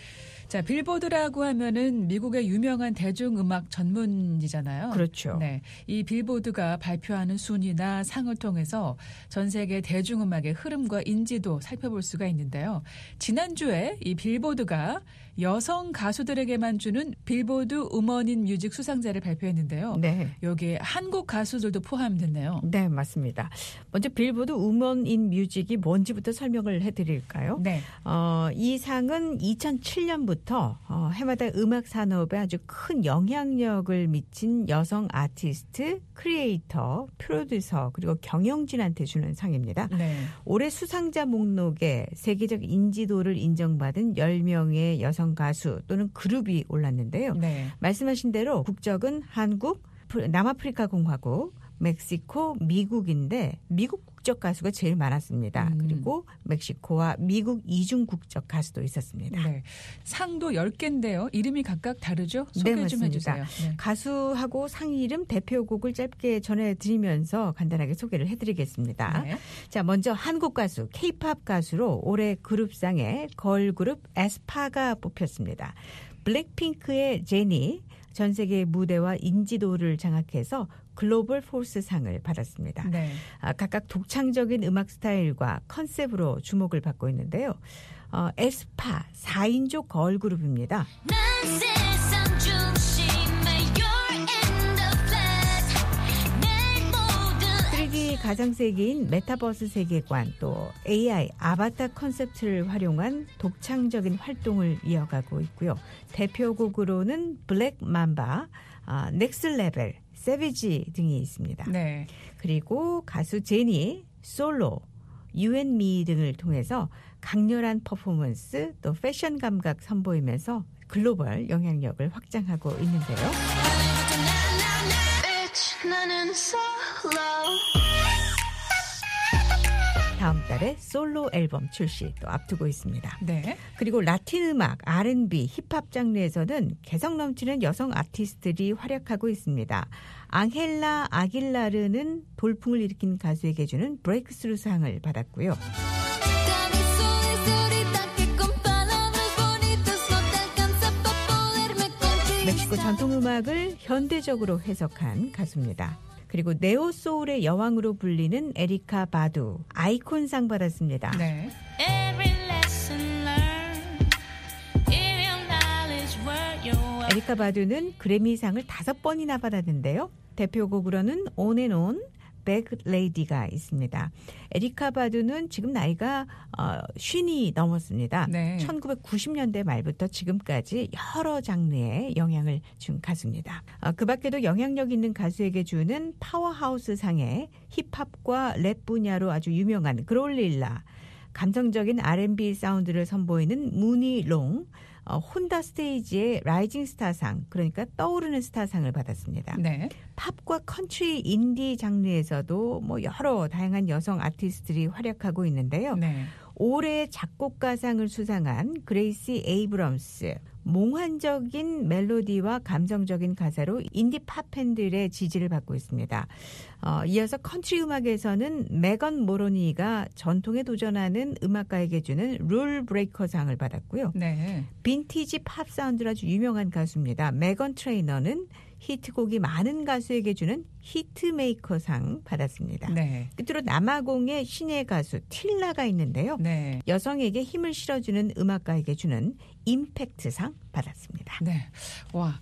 자, 빌보드라고 하면은 미국의 유명한 대중음악 전문지잖아요. 그렇죠. 네. 이 빌보드가 발표하는 순위나 상을 통해서 전 세계 대중음악의 흐름과 인지도 살펴볼 수가 있는데요. 지난주에 이 빌보드가 여성 가수들에게만 주는 빌보드 우먼 인 뮤직 수상자를 발표했는데요. 네. 여기에 한국 가수들도 포함됐네요. 네, 맞습니다. 먼저 빌보드 우먼 인 뮤직이 뭔지부터 설명을 해드릴까요? 네. 어, 이 상은 이천칠 년부터 어, 해마다 음악 산업에 아주 큰 영향력을 미친 여성 아티스트, 크리에이터, 프로듀서 그리고 경영진한테 주는 상입니다. 네. 올해 수상자 목록에 세계적 인지도를 인정받은 열 명의 여성 가수 또는 그룹이 올랐는데요. 네. 말씀하신 대로 국적은 한국, 남아프리카 공화국, 멕시코, 미국인데 미국 국적 가수가 제일 많았습니다. 음. 그리고 멕시코와 미국 이중 국적 가수도 있었습니다. 네. 상도 열 개인데요. 이름이 각각 다르죠? 소개 네, 좀 해주세요. 네. 가수하고 상 이름, 대표곡을 짧게 전해드리면서 간단하게 소개를 해드리겠습니다. 네. 자, 먼저 한국 가수, K-팝 가수로 올해 그룹상에 걸그룹 에스파가 뽑혔습니다. 블랙핑크의 제니, 전 세계 무대와 인지도를 장악해서 글로벌 포스 상을 받았습니다. 네. 아, 각각 독창적인 음악 스타일과 컨셉으로 주목을 받고 있는데요. 어, 에스파 사 인조 걸그룹입니다. 쓰리디 가상세계인 메타버스 세계관 또 에이아이 아바타 컨셉트를 활용한 독창적인 활동을 이어가고 있고요. 대표곡으로는 블랙 맘바, 아, 넥스 레벨, 세비지 등이 있습니다. 네. 그리고 가수 제니, 솔로, 유앤미 등을 통해서 강렬한 퍼포먼스 또 패션 감각 선보이면서 글로벌 영향력을 확장하고 있는데요. 다음 달에 솔로 앨범 출시 또 앞두고 있습니다. 네. 그리고 라틴 음악, 알앤비, 힙합 장르에서는 개성 넘치는 여성 아티스트들이 활약하고 있습니다. 앙헬라 아길라르는 돌풍을 일으킨 가수에게 주는 브레이크스루 상을 받았고요. 멕시코 전통음악을 현대적으로 해석한 가수입니다. 그리고 네오소울의 여왕으로 불리는 에리카 바두, 아이콘상 받았습니다. 네. 에리카 바두는 그래미상을 다섯 번이나 받았는데요. 대표곡으로는 On and On, Bag Lady가 있습니다. 에리카 바두는 지금 나이가 어, 쉰이 넘었습니다. 네. 천구백구십 년대 말부터 지금까지 여러 장르에 영향을 준 가수입니다. 어, 그 밖에도 영향력 있는 가수에게 주는 파워하우스 상에 힙합과 랩 분야로 아주 유명한 그롤릴라, 감성적인 알앤비 사운드를 선보이는 무니롱, 어, 혼다 스테이지의 라이징 스타상, 그러니까 떠오르는 스타상을 받았습니다. 네. 팝과 컨트리, 인디 장르에서도 뭐 여러 다양한 여성 아티스트들이 활약하고 있는데요. 네. 올해 작곡가상을 수상한 그레이시 에이브럼스, 몽환적인 멜로디와 감성적인 가사로 인디 팝 팬들의 지지를 받고 있습니다. 어, 이어서 컨트리 음악에서는 메건 모로니가 전통에 도전하는 음악가에게 주는 룰 브레이커상을 받았고요. 네. 빈티지 팝 사운드로 아주 유명한 가수입니다. 메건 트레이너는 히트곡이 많은 가수에게 주는 히트메이커상 받았습니다. 네. 끝으로 남아공의 신예 가수 틸라가 있는데요. 네. 여성에게 힘을 실어주는 음악가에게 주는 임팩트상 받았습니다. 네. 와,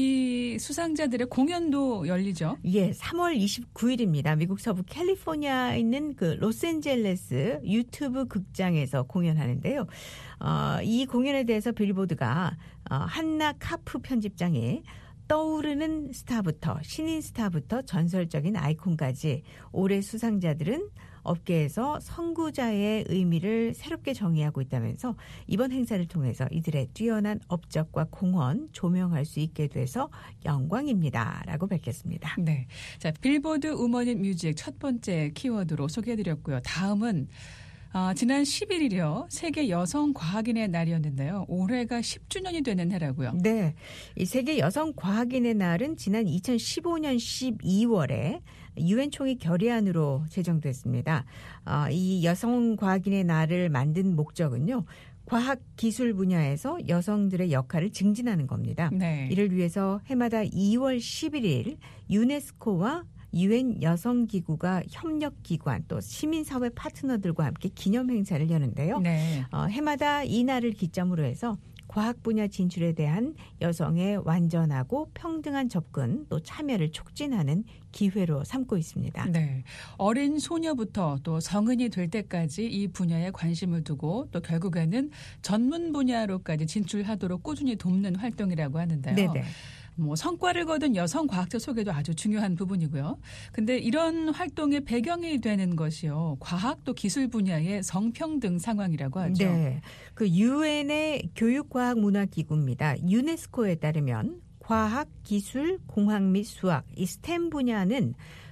이 수상자들의 공연도 열리죠? 예, 삼월 이십구일입니다. 미국 서부 캘리포니아에 있는 그 로스앤젤레스 유튜브 극장에서 공연하는데요. 어, 이 공연에 대해서 빌보드가 어, 한나 카프 편집장이 떠오르는 스타부터 신인 스타부터 전설적인 아이콘까지 올해 수상자들은 업계에서 선구자의 의미를 새롭게 정의하고 있다면서 이번 행사를 통해서 이들의 뛰어난 업적과 공헌 조명할 수 있게 돼서 영광입니다라고 밝혔습니다. 네, 자 빌보드 우먼 인 뮤직 첫 번째 키워드로 소개해드렸고요. 다음은 아, 지난 십일일이요. 세계 여성 과학인의 날이었는데요. 올해가 십 주년이 되는 해라고요. 네. 이 세계 여성 과학인의 날은 지난 이천십오년 십이월에 유엔 총회 결의안으로 제정됐습니다. 어, 이 여성 과학인의 날을 만든 목적은요. 과학 기술 분야에서 여성들의 역할을 증진하는 겁니다. 네. 이를 위해서 해마다 이월 십일일 유네스코와 유엔 여성기구가 협력기관 또 시민사회 파트너들과 함께 기념행사를 여는데요. 네. 어, 해마다 이 날을 기점으로 해서 과학 분야 진출에 대한 여성의 완전하고 평등한 접근 또 참여를 촉진하는 기회로 삼고 있습니다. 네. 어린 소녀부터 또 성인이 될 때까지 이 분야에 관심을 두고 또 결국에는 전문 분야로까지 진출하도록 꾸준히 돕는 활동이라고 하는데요. 네네. 뭐 성과를 거둔 여성 과학자 소개도 아주 중요한 부분이고요. 근데 이런 활동의 배경이 되는 것이요. 과학 또 기술 분야의 성평등 상황이라고 하죠. 네. 그 유엔의 교육과학문화기구입니다. 유네스코에 따르면 과학, 기술, 공학 및 수학, 이 스템 분야는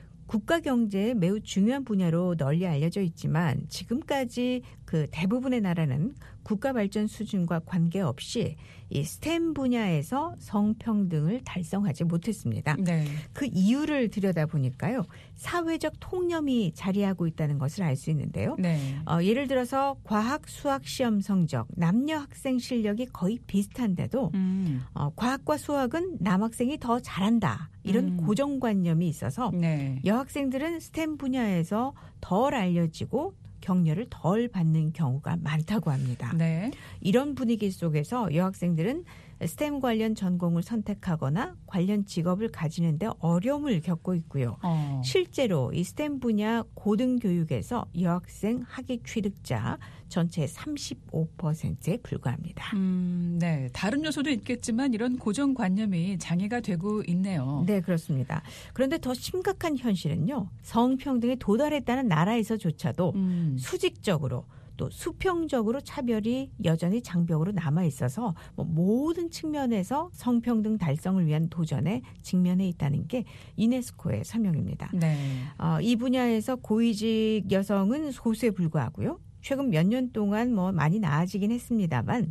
국가 경제에 매우 중요한 분야로 널리 알려져 있지만 지금까지 그 대부분의 나라는 국가 발전 수준과 관계없이 이 스템 분야에서 성평등을 달성하지 못했습니다. 네. 그 이유를 들여다보니까요. 사회적 통념이 자리하고 있다는 것을 알 수 있는데요. 네. 어, 예를 들어서 과학, 수학 시험 성적, 남녀 학생 실력이 거의 비슷한데도 음. 어, 과학과 수학은 남학생이 더 잘한다. 이런 음. 고정관념이 있어서 네. 여학생들은 스템 분야에서 덜 알려지고 격려를 덜 받는 경우가 많다고 합니다. 네. 이런 분위기 속에서 여학생들은 스템 관련 전공을 선택하거나 관련 직업을 가지는데 어려움을 겪고 있고요. 어. 실제로 이 스템 분야 고등교육에서 여학생 학위 취득자 전체의 삼십오 퍼센트에 불과합니다. 음, 네. 다른 요소도 있겠지만 이런 고정관념이 장애가 되고 있네요. 네, 그렇습니다. 그런데 더 심각한 현실은요. 성평등에 도달했다는 나라에서조차도 음. 수직적으로 또 수평적으로 차별이 여전히 장벽으로 남아 있어서 뭐 모든 측면에서 성평등 달성을 위한 도전에 직면해 있다는 게 유네스코의 설명입니다. 네. 어, 이 분야에서 고위직 여성은 소수에 불과하고요. 최근 몇 년 동안 뭐 많이 나아지긴 했습니다만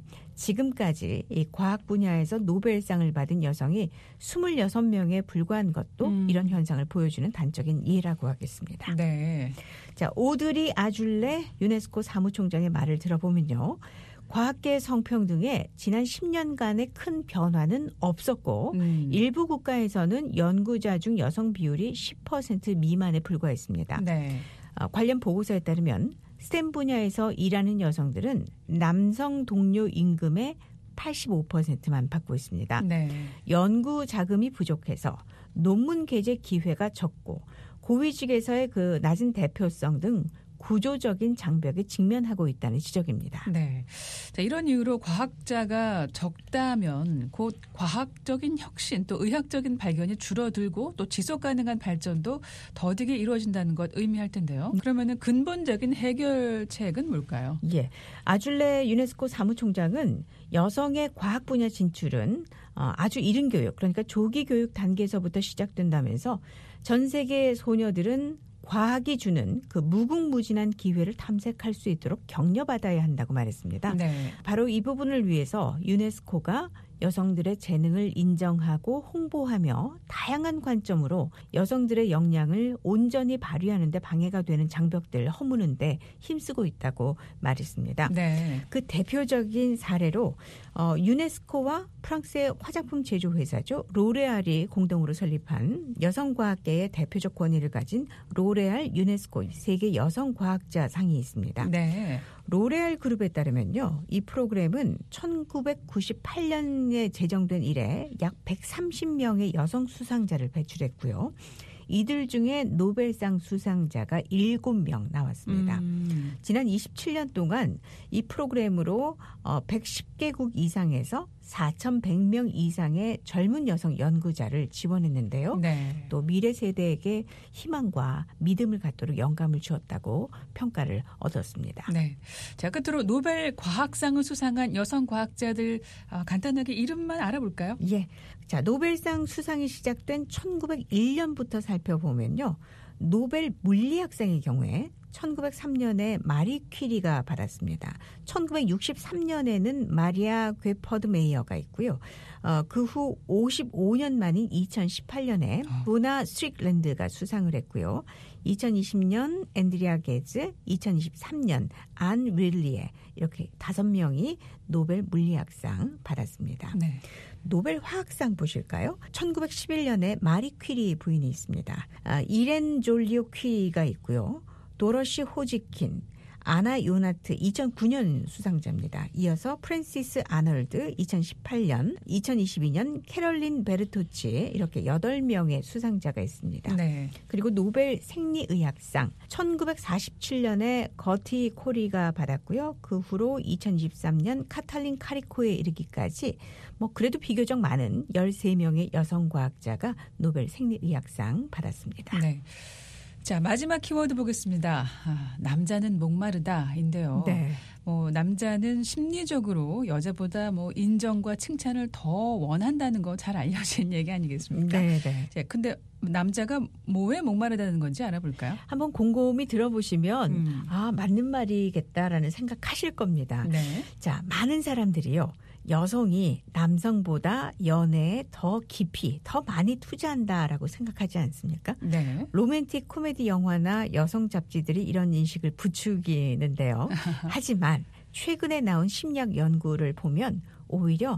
지금까지 이 과학 분야에서 노벨상을 받은 여성이 스물여섯 명에 불과한 것도 음. 이런 현상을 보여주는 단적인 예라고 하겠습니다. 네. 자, 오드리 아줄레 유네스코 사무총장의 말을 들어보면요. 과학계 성평등에 지난 십 년간의 큰 변화는 없었고 음. 일부 국가에서는 연구자 중 여성 비율이 십 퍼센트 미만에 불과했습니다. 네. 어, 관련 보고서에 따르면 스템 분야에서 일하는 여성들은 남성 동료 임금의 팔십오 퍼센트만 받고 있습니다. 네. 연구 자금이 부족해서 논문 게재 기회가 적고 고위직에서의 그 낮은 대표성 등 구조적인 장벽에 직면하고 있다는 지적입니다. 네. 자, 이런 이유로 과학자가 적다면 곧 과학적인 혁신 또 의학적인 발견이 줄어들고 또 지속 가능한 발전도 더디게 이루어진다는 것 의미할 텐데요. 그러면은 근본적인 해결책은 뭘까요? 예. 아줄레 유네스코 사무총장은 여성의 과학 분야 진출은 아주 이른 교육, 그러니까 조기 교육 단계에서부터 시작된다면서 전 세계 소녀들은 과학이 주는 그 무궁무진한 기회를 탐색할 수 있도록 격려받아야 한다고 말했습니다. 네. 바로 이 부분을 위해서 유네스코가 여성들의 재능을 인정하고 홍보하며 다양한 관점으로 여성들의 역량을 온전히 발휘하는 데 방해가 되는 장벽들을 허무는 데 힘쓰고 있다고 말했습니다. 네. 그 대표적인 사례로 어, 유네스코와 프랑스의 화장품 제조 회사죠. 로레알이 공동으로 설립한 여성과학계의 대표적 권위를 가진 로레알 유네스코 세계 여성과학자상이 있습니다. 네. 로레알 그룹에 따르면요. 이 프로그램은 천구백구십팔 년에 제정된 이래 약 백삼십 명의 여성 수상자를 배출했고요. 이들 중에 노벨상 수상자가 일곱 명 나왔습니다. 음. 지난 이십칠 년 동안 이 프로그램으로 백십 개국 이상에서 사천백 명 이상의 젊은 여성 연구자를 지원했는데요. 네. 또 미래 세대에게 희망과 믿음을 갖도록 영감을 주었다고 평가를 얻었습니다. 네. 자, 끝으로 노벨 과학상을 수상한 여성 과학자들 간단하게 이름만 알아볼까요? 예. 자, 노벨상 수상이 시작된 천구백일 년부터 살펴보면요. 노벨 물리학상의 경우에 천구백삼 년에 마리 퀴리가 받았습니다. 천구백육십삼 년에는 마리아 괴퍼드 메이어가 있고요. 어, 그 후 오십오 년 만인 이천십팔 년에 루나 스트릭랜드가 수상을 했고요. 이천이십 년 앤드리아 게즈, 이천이십삼 년 안 윌리에 이렇게 다섯 명이 노벨 물리학상 받았습니다. 네. 노벨 화학상 보실까요? 천구백십일 년에 마리 퀴리 부인이 있습니다. 아, 이렌 졸리오 퀴리가 있고요. 도러시 호지킨, 아나 요나트 이천구 년 수상자입니다. 이어서 프랜시스 아널드 이천십팔 년, 이천이십이 년 캐럴린 베르토치 이렇게 여덟 명의 수상자가 있습니다. 네. 그리고 노벨 생리의학상 천구백사십칠 년에 거티 코리가 받았고요. 그 후로 이천이십삼 년 카탈린 카리코에 이르기까지 뭐 그래도 비교적 많은 열세 명의 여성 과학자가 노벨 생리의학상 받았습니다. 네. 자, 마지막 키워드 보겠습니다. 아, 남자는 목마르다인데요. 네. 뭐 남자는 심리적으로 여자보다 뭐 인정과 칭찬을 더 원한다는 거 잘 알려진 얘기 아니겠습니까? 네, 네. 자, 근데 남자가 뭐에 목마르다는 건지 알아볼까요? 한번 곰곰이 들어보시면 음. 아, 맞는 말이겠다라는 생각하실 겁니다. 네. 자, 많은 사람들이요. 여성이 남성보다 연애에 더 깊이, 더 많이 투자한다라고 생각하지 않습니까? 네. 로맨틱 코미디 영화나 여성 잡지들이 이런 인식을 부추기는데요. 하지만 최근에 나온 심리학 연구를 보면 오히려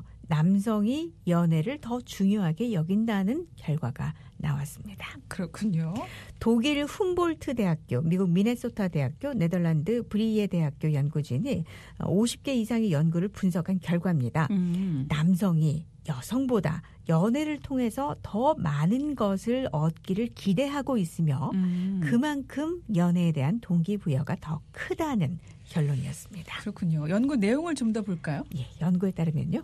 남성이 연애를 더 중요하게 여긴다는 결과가 나왔습니다. 그렇군요. 독일 훔볼트 대학교, 미국 미네소타 대학교, 네덜란드 브리에 대학교 연구진이 오십 개 이상의 연구를 분석한 결과입니다. 음. 남성이 여성보다 연애를 통해서 더 많은 것을 얻기를 기대하고 있으며 음. 그만큼 연애에 대한 동기부여가 더 크다는 결론이었습니다. 그렇군요. 연구 내용을 좀 더 볼까요? 예, 연구에 따르면요.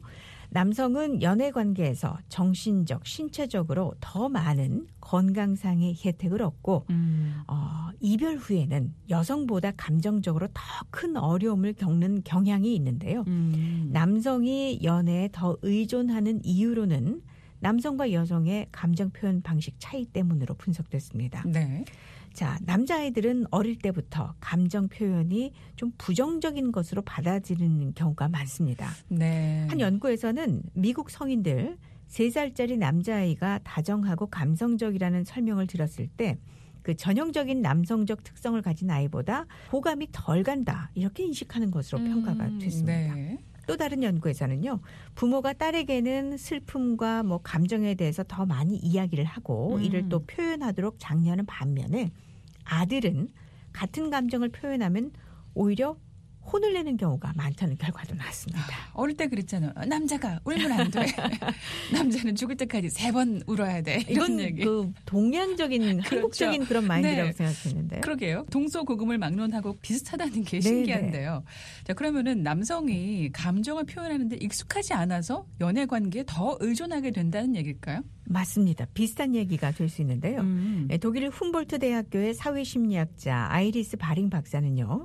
남성은 연애 관계에서 정신적, 신체적으로 더 많은 건강상의 혜택을 얻고 음. 어, 이별 후에는 여성보다 감정적으로 더 큰 어려움을 겪는 경향이 있는데요. 음. 남성이 연애에 더 의존하는 이유로는 남성과 여성의 감정 표현 방식 차이 때문으로 분석됐습니다. 네. 자, 남자아이들은 어릴 때부터 감정 표현이 좀 부정적인 것으로 받아들이는 경우가 많습니다. 네. 한 연구에서는 미국 성인들 세 살짜리 남자아이가 다정하고 감성적이라는 설명을 들었을 때 그 전형적인 남성적 특성을 가진 아이보다 호감이 덜 간다 이렇게 인식하는 것으로 음, 평가가 됐습니다. 네. 또 다른 연구에서는요. 부모가 딸에게는 슬픔과 뭐 감정에 대해서 더 많이 이야기를 하고 음. 이를 또 표현하도록 장려하는 반면에 아들은 같은 감정을 표현하면 오히려 혼을 내는 경우가 많다는 결과도 나왔습니다. 아, 어릴 때 그랬잖아요. 남자가 울면 안 돼. 남자는 죽을 때까지 세 번 울어야 돼. 이런 이건 얘기. 그 동양적인 그렇죠. 한국적인 그런 마인드라고 네. 생각했는데요. 그러게요. 동서고금을 막론하고 비슷하다는 게 신기한데요. 자, 그러면은 남성이 감정을 표현하는데 익숙하지 않아서 연애 관계에 더 의존하게 된다는 얘기일까요? 맞습니다. 비슷한 얘기가 될 수 있는데요. 음. 독일 훔볼트 대학교의 사회심리학자 아이리스 바링 박사는요.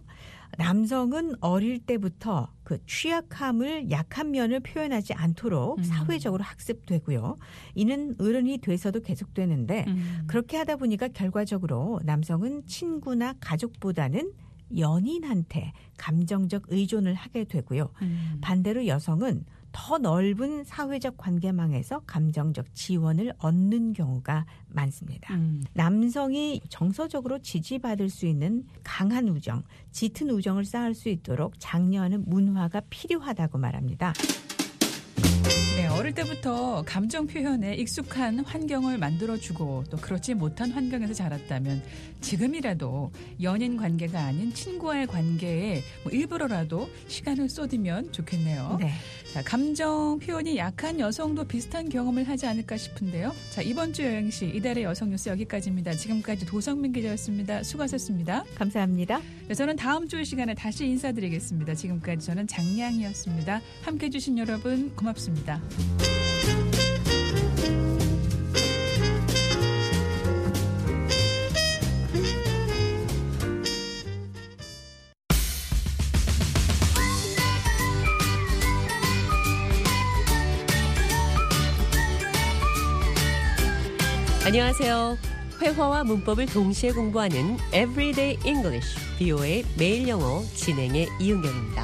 남성은 어릴 때부터 그 취약함을 약한 면을 표현하지 않도록 음. 사회적으로 학습되고요. 이는 어른이 돼서도 계속되는데 음. 그렇게 하다 보니까 결과적으로 남성은 친구나 가족보다는 연인한테 감정적 의존을 하게 되고요. 음. 반대로 여성은 더 넓은 사회적 관계망에서 감정적 지원을 얻는 경우가 많습니다. 음. 남성이 정서적으로 지지받을 수 있는 강한 우정, 짙은 우정을 쌓을 수 있도록 장려하는 문화가 필요하다고 말합니다. 네, 어릴 때부터 감정 표현에 익숙한 환경을 만들어주고 또 그렇지 못한 환경에서 자랐다면 지금이라도 연인 관계가 아닌 친구와의 관계에 뭐 일부러라도 시간을 쏟으면 좋겠네요. 네. 자, 감정 표현이 약한 여성도 비슷한 경험을 하지 않을까 싶은데요. 자, 이번 주 여행시 이달의 여성 뉴스 여기까지입니다. 지금까지 도성민 기자였습니다. 수고하셨습니다. 감사합니다. 네, 저는 다음 주 시간에 다시 인사드리겠습니다. 지금까지 저는 장량이었습니다. 함께해 주신 여러분 고맙습니다. 안녕하세요. 회화와 문법을 동시에 공부하는 Everyday English, 비오에이 매일 영어 진행의 이은경입니다.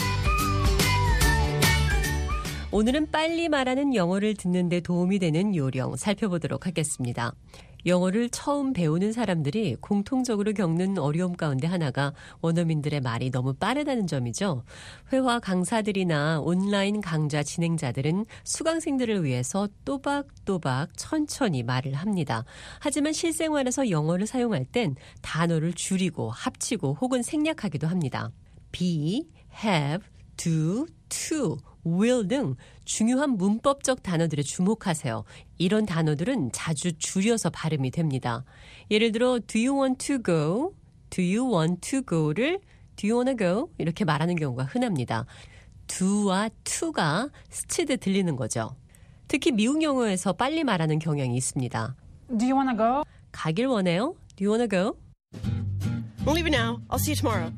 오늘은 빨리 말하는 영어를 듣는 데 도움이 되는 요령 살펴보도록 하겠습니다. 영어를 처음 배우는 사람들이 공통적으로 겪는 어려움 가운데 하나가 원어민들의 말이 너무 빠르다는 점이죠. 회화 강사들이나 온라인 강좌 진행자들은 수강생들을 위해서 또박또박 천천히 말을 합니다. 하지만 실생활에서 영어를 사용할 땐 단어를 줄이고 합치고 혹은 생략하기도 합니다. be, have, do, to, will 등 중요한 문법적 단어들에 주목하세요. 이런 단어들은 자주 줄여서 발음이 됩니다. 예를 들어 do you want to go? do you want to go를 do you wanna go? 이렇게 말하는 경우가 흔합니다. do와 to가 스치듯 들리는 거죠. 특히 미국 영어에서 빨리 말하는 경향이 있습니다. Do you wanna go? 가길 원해요? Do you wanna go? I'm leaving now. I'll see you tomorrow.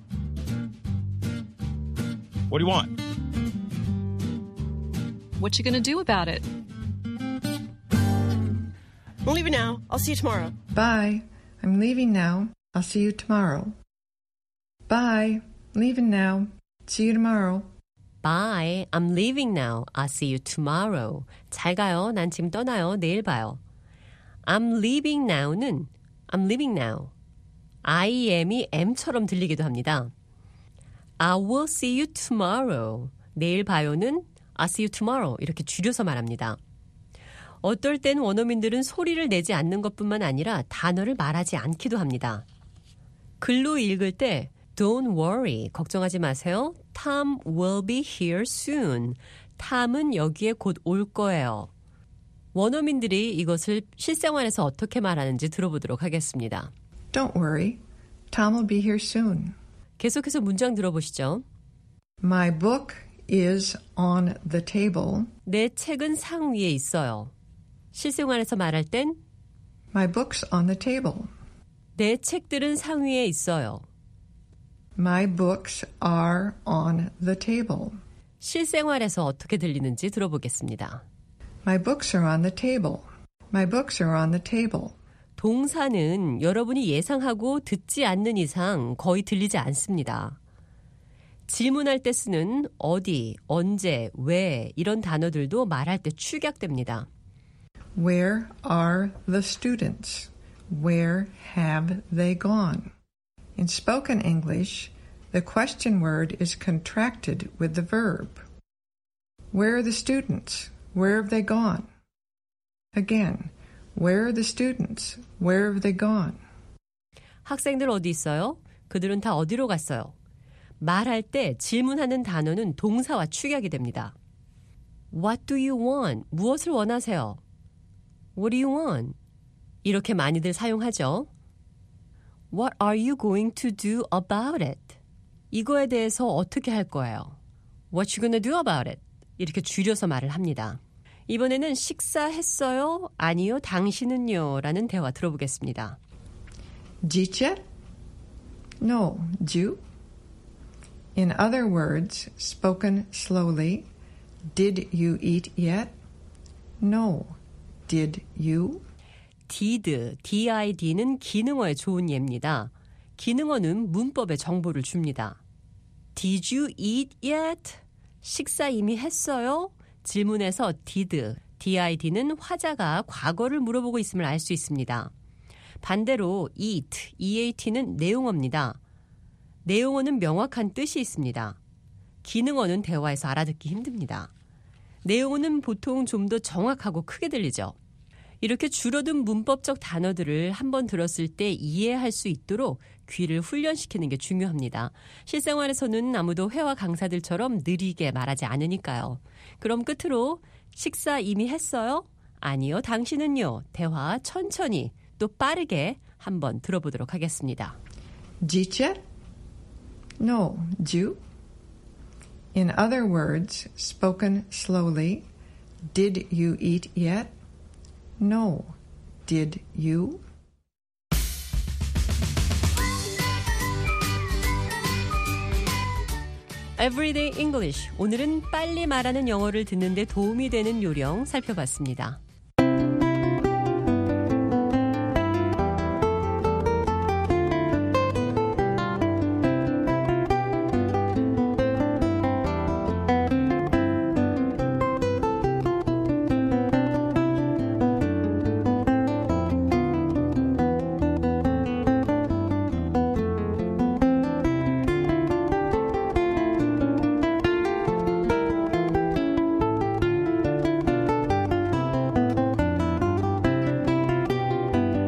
What do you want? What you gonna do about it? I'm leaving now. I'll see you tomorrow. Bye. I'm leaving now. I'll see you tomorrow. Bye. Leaving now. See you tomorrow. Bye. I'm leaving now. I'll see you tomorrow. 잘 가요. 난 지금 떠나요. 내일 봐요. I'm leaving now는 I'm leaving now. I am이 M처럼 들리기도 합니다. I will see you tomorrow. 내일 봐요는 I'll see you tomorrow. 이렇게 줄여서 말합니다. 어떨 땐 원어민들은 소리를 내지 않는 것뿐만 아니라 단어를 말하지 않기도 합니다. 글로 읽을 때 Don't worry. 걱정하지 마세요. Tom will be here soon. 탐은 여기에 곧 올 거예요. 원어민들이 이것을 실생활에서 어떻게 말하는지 들어보도록 하겠습니다. Don't worry. Tom will be here soon. 계속해서 문장 들어보시죠. My book is on the table. 내 책은 상 위에 있어요. 실생활에서 말할 땐 My book's on the table. 내 책들은 상 위에 있어요. My books are on the table. 실생활에서 어떻게 들리는지 들어보겠습니다. My books are on the table. My books are on the table. 동사는 여러분이 예상하고 듣지 않는 이상 거의 들리지 않습니다. 질문할 때 쓰는 어디, 언제, 왜 이런 단어들도 말할 때 축약됩니다. Where are the students? Where have they gone? In spoken English, the question word is contracted with the verb. Where are the students? Where have they gone? Again, where are the students? Where have they gone? 학생들 어디 있어요? 그들은 다 어디로 갔어요? 말할 때 질문하는 단어는 동사와 축약이 됩니다. What do you want? 무엇을 원하세요? What do you want? 이렇게 많이들 사용하죠. What are you going to do about it? 이거에 대해서 어떻게 할 거예요? What you gonna do about it? 이렇게 줄여서 말을 합니다. 이번에는 식사했어요? 아니요, 당신은요? 라는 대화 들어보겠습니다. Did you? No. Did you? In other words, spoken slowly, did you eat yet? No. Did you? did, did는 기능어의 좋은 예입니다. 기능어는 문법에 정보를 줍니다. Did you eat yet? 식사 이미 했어요? 질문에서 did, did는 화자가 과거를 물어보고 있음을 알 수 있습니다. 반대로 eat, eat는 내용어입니다. 내용어는 명확한 뜻이 있습니다. 기능어는 대화에서 알아듣기 힘듭니다. 내용어는 보통 좀 더 정확하고 크게 들리죠. 이렇게 줄어든 문법적 단어들을 한번 들었을 때 이해할 수 있도록 귀를 훈련시키는 게 중요합니다. 실생활에서는 아무도 회화 강사들처럼 느리게 말하지 않으니까요. 그럼 끝으로 식사 이미 했어요? 아니요, 당신은요? 대화 천천히 또 빠르게 한번 들어보도록 하겠습니다. Did you? No. Did you? In other words, spoken slowly, did you eat yet? No. Did you? Everyday English. 오늘은 빨리 말하는 영어를 듣는 데 도움이 되는 요령 살펴봤습니다.